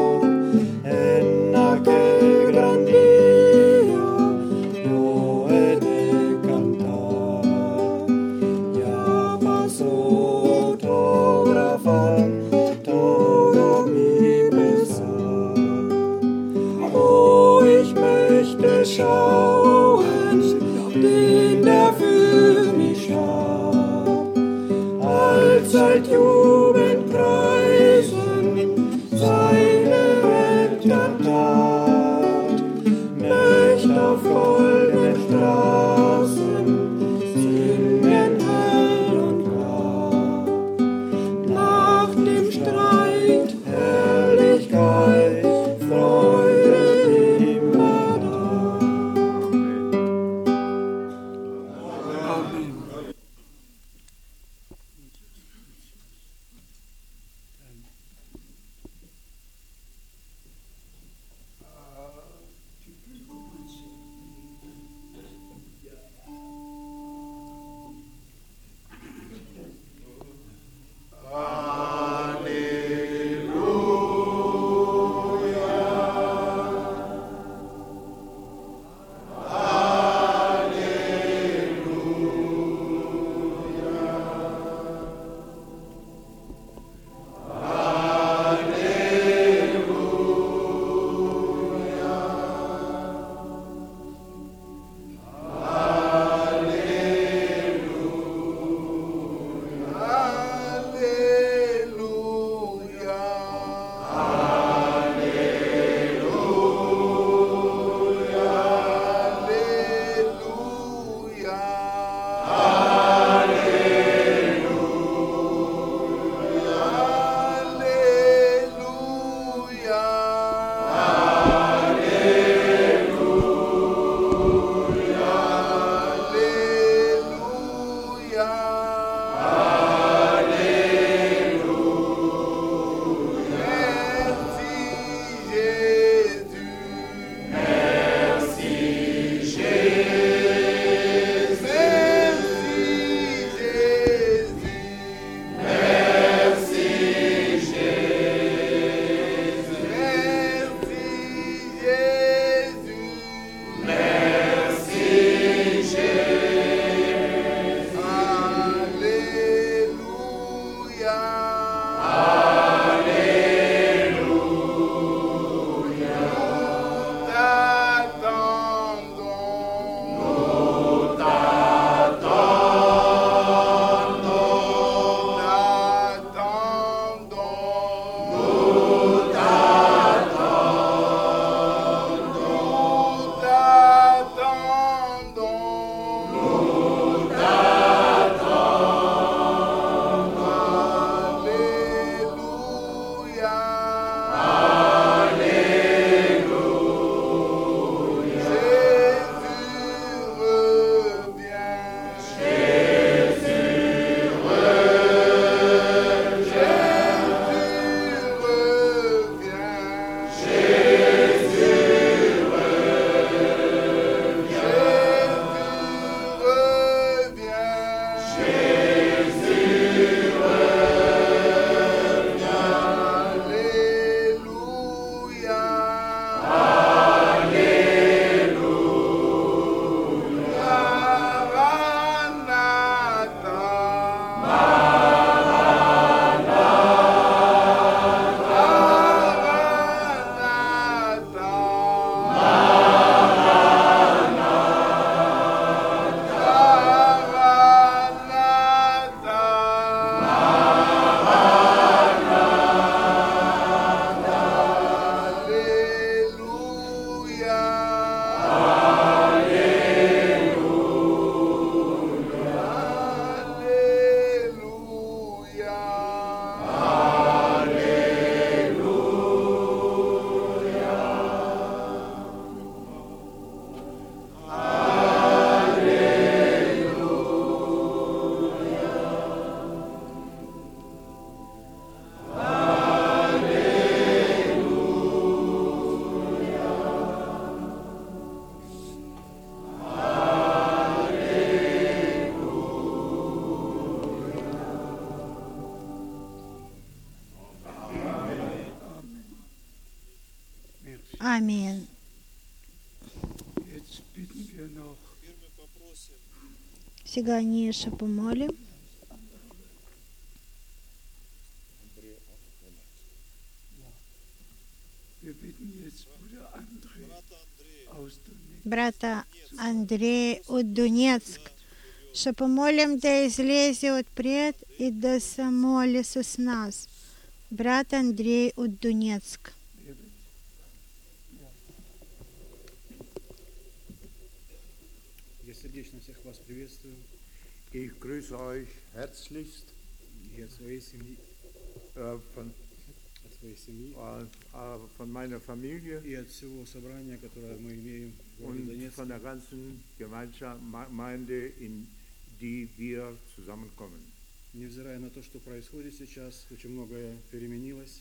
Аминь. Jetzt bitten wir noch Сега ние ще помолим. Wir bitten jetzt Bruder André aus Donetsk. Брата Андрей от Донецк. Ще помолим да излезе отпред и да се моли с нас. Брат Андрей от Донецк. Я сердечно всех вас приветствую. Ich grüße euch herzlichst И от своей семьи, von, von meiner Familie и от всего собрания, которое мы имеем в городе und Донецк. von der ganzen Gemeinde, in die wir zusammenkommen. Невзирая на то, что происходит сейчас, очень многое переменилось.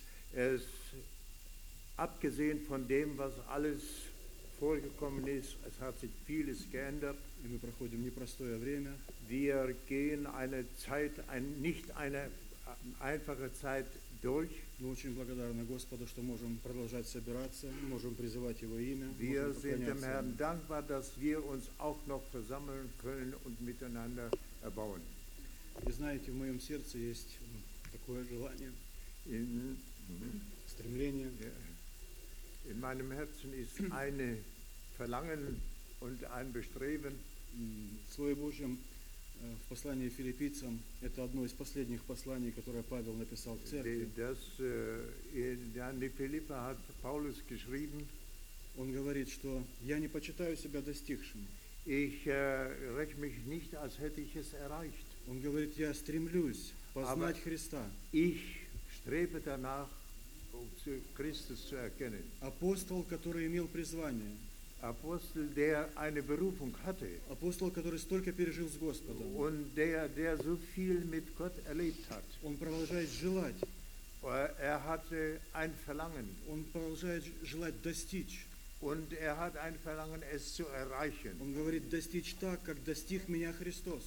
Abgesehen von dem, was alles vorgekommen ist, es hat sich vieles geändert. И мы проходим непростое время. Wir gehen eine Zeit, nicht eine einfache Zeit durch. Мы очень благодарны Господу, что можем продолжать собираться, можем призывать Его имя. Wir sind dem Herrn dankbar, dass wir uns auch noch versammeln können und miteinander erbauen. И знаете, в моем сердце есть такое желание, стремление. In meinem Herzen ist ein Verlangen und ein Bestreben. В Слове Божьем, в послании филиппийцам, это одно из последних посланий, которое Павел написал в церкви. In die Philipper hat Paulus geschrieben. Он говорит, что я не почитаю себя достигшим. Ich rechne mich nicht, als hätte ich es erreicht. Он говорит, я стремлюсь познать Христа. Ich strebe danach, Christus zu erkennen. Апостол, который имел призвание. Apostel, der eine Berufung hatte. Апостол, который столько пережил с Господом. Und der so viel mit Gott erlebt hat. Он продолжает желать. Hatte ein Verlangen. Он продолжает желать достичь. Und hat ein Verlangen, es zu erreichen. Он говорит, достичь так, как достиг меня Христос.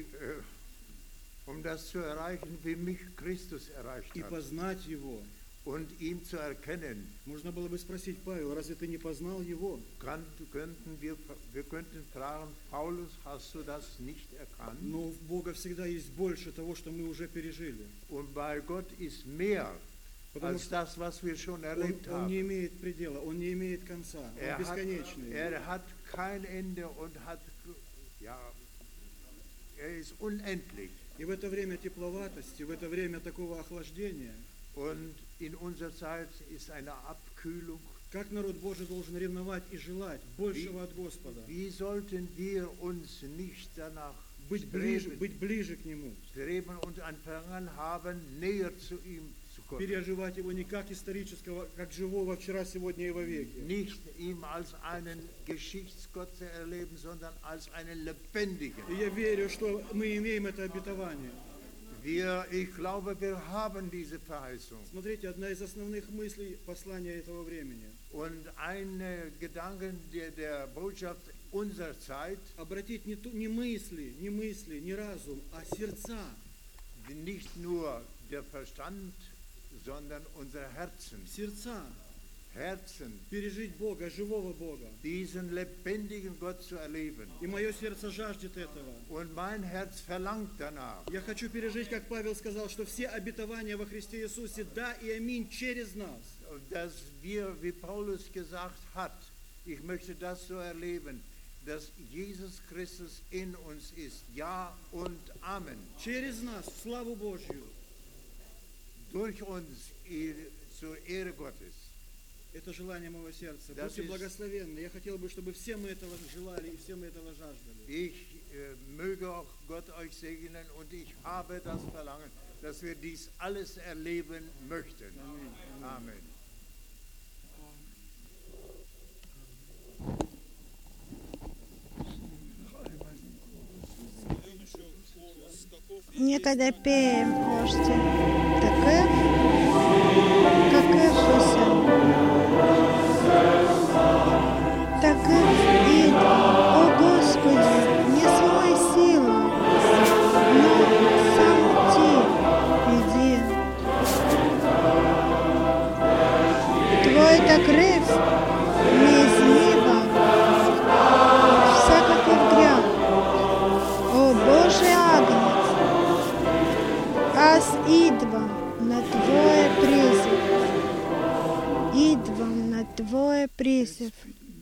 Das zu erreichen, wie mich Christus erreicht hat. И познать Его. Und ihn zu erkennen. Можно было бы спросить, Павел, разве ты не познал Его? Wir könnten fragen, Paulus, hast du das nicht erkannt? Но у Бога всегда есть больше того, что мы уже пережили. Und bei Gott ist mehr als das, was wir schon erlebt haben. Он не имеет предела, он не имеет конца, он бесконечный. Hat kein Ende und ist unendlich. И в это время тепловатости, в это время такого охлаждения, und in unserer Zeit ist eine Abkühlung. Как народ Божий должен ревновать и желать большего от Господа? Wie sollten wir uns nicht danach быть ближе к Нему? Streben und ein Verlangen haben, näher zu ihm zu kommen. Переживать Его не как исторического, как живого вчера, сегодня и во веки. Nicht ihm als einen Geschichtsgott zu erleben, sondern als einen lebendigen. И я верю, что мы имеем это обетование. Ich glaube, wir haben diese Verheißung. Смотрите, одна из основных мыслей послания этого времени. Und ein Gedanke der Botschaft unserer Zeit. Обратить не мысли, не разум, а сердца. Nicht nur der Verstand, sondern unsere Herzen. Сердца. Herzen, пережить Бога, живого Бога. Diesen lebendigen Gott zu erleben. И мое сердце жаждет этого. Und mein Herz verlangt danach. Я хочу пережить, как Павел сказал, что все обетования во Христе Иисусе да и аминь через нас. Dass wir, wie Paulus gesagt hat, ich möchte das so erleben, dass Jesus Christus in uns ist. Ja und Amen. Через нас, в славу Божью. Durch uns zur Ehre Gottes. Это желание моего сердца. Будьте благословенны. Я хотел бы, чтобы все мы этого желали и все мы этого жаждали. Ich möge auch Gott euch segnen und ich habe das Verlangen, dass wir dies alles erleben möchten. Amen. Amen. Некогда пеем, можете. Таких песен. Таких ид, о Господи, не свой силу, но сам Ти иди. Твой так крив, не измива всякакъв грях. О Боже Агнец, аз идвам на Твоя призив. Идвам на Твоя призив.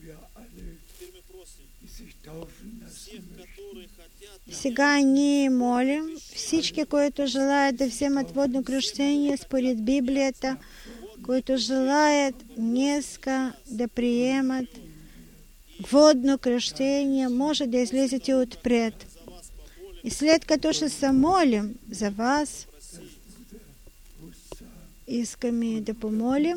Сега ние молим всички, които желаят да вземат водно кръщение според Библията, които желаят днеска да приемат водно кръщение, може да излезете отпред. И след като ще се молим за вас, искаме да помолим.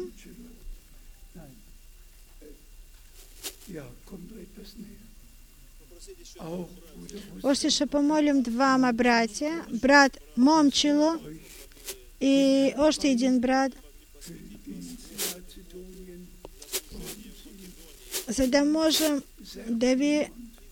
Още ще помолим двама братя, брат Момчило и още един брат, за да можем да ви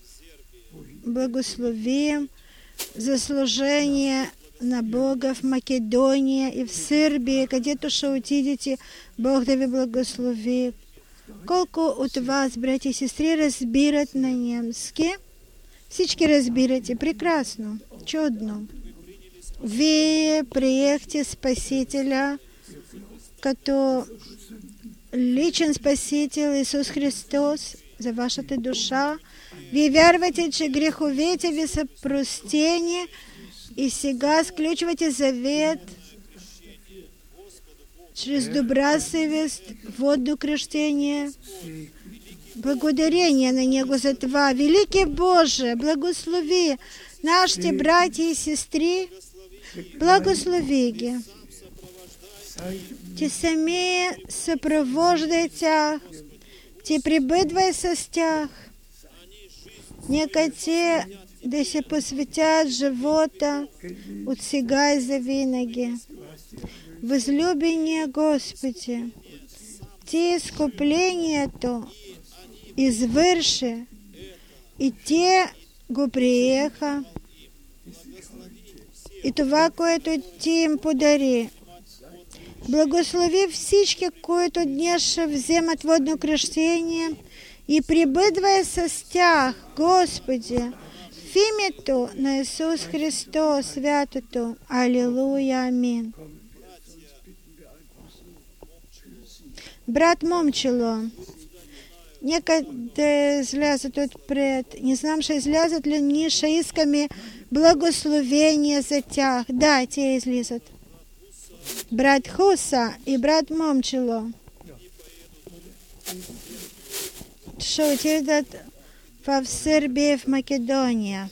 благословим за служение на Бога в Македония и в Сърбия, където ще отидете, Бог да ви благослови. Колко от вас, братя и сестри, разбират на немски? Всички разбирате. Прекрасно. Чудно. Вие приехте Спасителя като личен Спасител Исус Христос за вашата душа. Вие вярвате, че греховете ви са простени и сега сключвате завет чрез добра съвест, водно кръщение. Благодарение на Него за това. Велики Боже, благослови нашите братя и сестри, благослови ги. Ти сами съпровождай тях, ти прибъдвай с тях. Нека те да се посветят живота от сега и завинаги. Възлюбения Господи, Ти изкуплението извърши и Те го приеха. И това, което Ти им подари. Благослови всички, които днес ще вземат водно кръщение и прибъдвай с тях, Господи, в името на Исус Христос, святото. Алилуя, амин. Брат Момчило, нека да излязат отпред. Не знам, ще излязат ли, ние ще искаме благословение за тях. Да, те излизат. Брат Хуса и брат Момчило ще отидат в Сърбия и в Македония.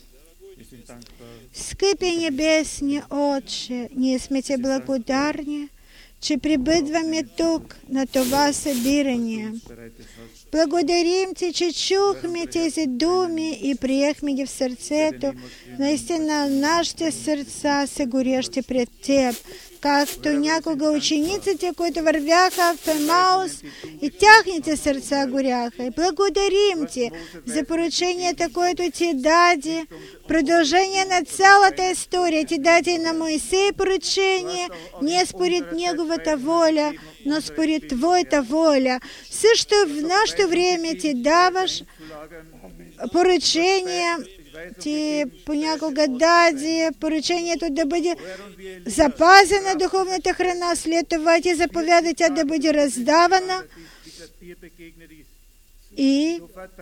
Скъпи небесни Отче, ние сме Ти благодарни, че прибъдваме тук на това събиране. Благодарим Ти, че чухме тези думи и приехме ги в сърцето. Наистина, нашите сърца са горещи пред Теб, както някога учениците, които вървяха в Емаус, и тяхните сърца горяха. И благодарим Ти за поручението, което Ти даде. Продължение на цялата история Ти даде на Моисей поручение, не според неговата воля, но според Твоята воля. Също в нашето време Ти даваш поручение, Ти понякога даде поручението да бъде запазена духовната храна, след това Ти заповяда тя да бъде раздавана. И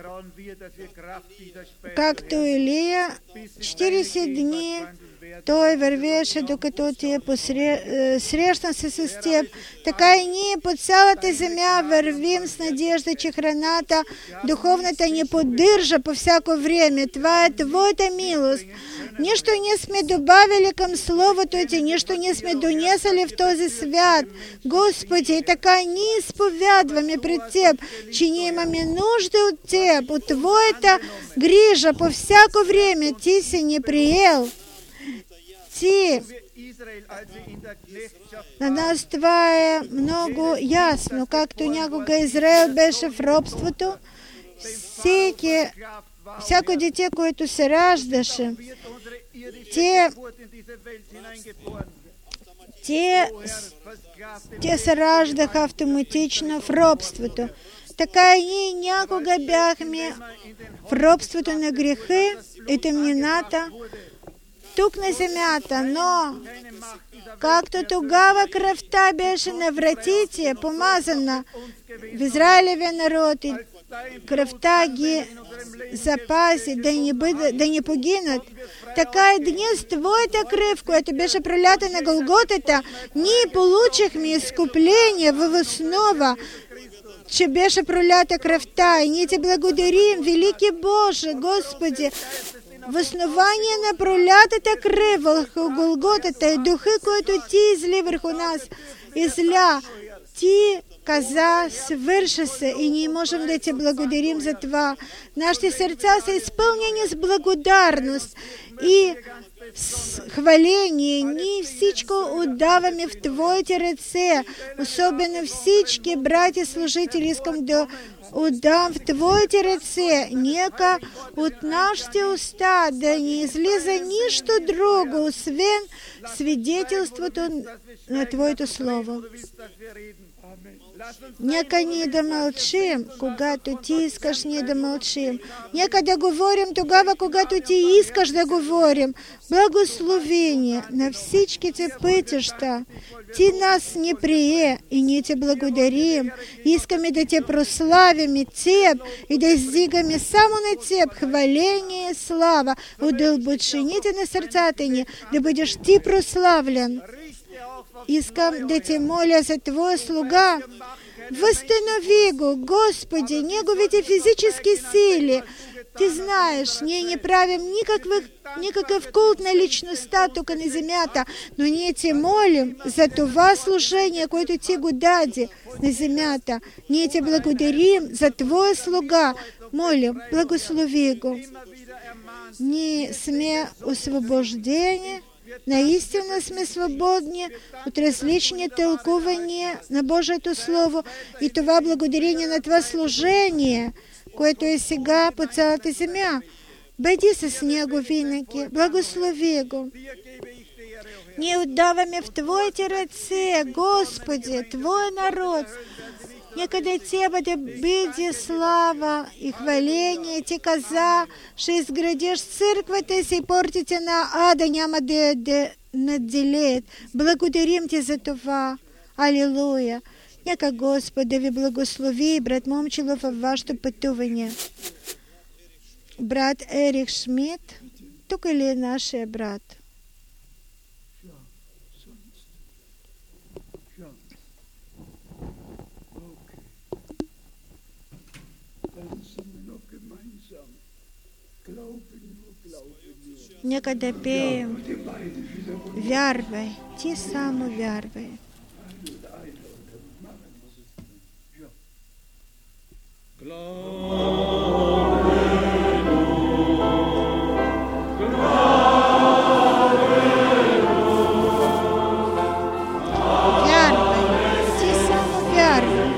както Илия, 40 дни той вървеше, докато ти срещна се с теб. Така и ние по цялата земя вървим с надежда, че храната духовната ни поддържа по всяко време. Това е Твоята милост. Нищо не сме добавили към Словото Ти, нищо не сме донесали в този свят. Господи, и така ние изповядваме пред Теб, че ние имаме нужда от Теб, от Твоята грижа по всяко време. Ти си ни приел. Ти. На нас това е много ясно, както някога Израел беше в робството. Всяко дете, което се раждаше, те се раждаха автоматично в робството. така і някога бяхме в робството на гріхи і темнината тук на земята, но както тогава кръвта беше на вратите, помазана в Израилевия народ и кръвта ги запази да не погинат, така и днес Твоята кръв, която беше пролята на Голготата, ние получихме изкупление в основа, че беше пролята кръвта, и ние Ти благодарим, велики Боже, Господи, в основание на пролятата кръв върху Голготата и духа, който Ти изли върху нас, изля, Ти каза, свърша се, и ние можем да Ти благодарим за това. Нашите сърца са изпълнени с благодарност и с хваление. Ние всичко отдаваме в Твоите ръце, особено всички братя служители, искам да отдам в Твоите ръце. Нека от нашите уста да не излиза нищо друго, освен свидетелството на Твоето Слово. Нека ние да мълчим, когато Ти искаш ние да мълчим. Нека да говорим тогава, когато Ти искаш да говорим. Благословение на всичките пътища. Ти нас не прие и ние Ти благодарим. Искаме да Те прославим Теб и да издигаме само на Теб хваление и слава от дълбочините на сърцата ни, да бъдеш Ти прославлен. Искам да Те моля за Твоя слуга. Възстанови го, Господи, неговите физически сили. Ти знаеш, ние не правим никакъв култ на личността тук на земята, но ние Те молим за това служение, което Ти го даде на земята. Ние Те благодарим за Твоя слуга. Молим, благослови го. Ние сме освобождени. Наистина сме свободни от различни тълкувания на Божието Слово и това благодарение на това служение, което е сега по цялата земя. Бъди с него винаги, благослови го. Ние отдаваме в Твоите ръце, Господи, Твой народ. Нека да Тебе да бъде слава и хваление. Ти каза, ще изградиш църквата си и портите на ада няма да я надделеят. Благодарим Ти за това. Алилуя. Нека Господ да Ви благослови, брат Момчилов, във вашето пътуване. Брат Ерих Шмидт, тук ли е нашия брат? Нека да пеем. Вярвай, Ти само вярвай. Вярвай, Ти само вярвай.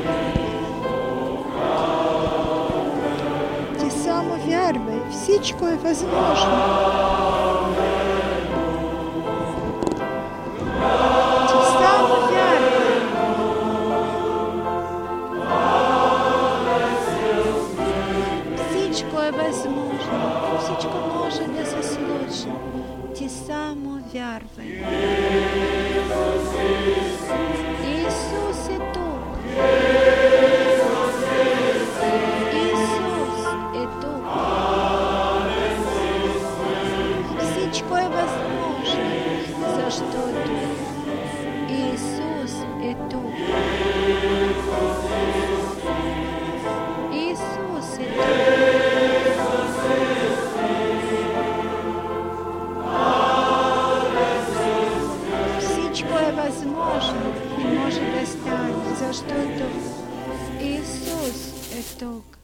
Ти само вярвай. Всичко е възможно. Всичко може да се случи. Ти само вярвай. Исус е тук. Исус е тук. Всичко е възможно, защото Исус е тук. Исус е тук. Възможно и може да стане, защото Исус е тук.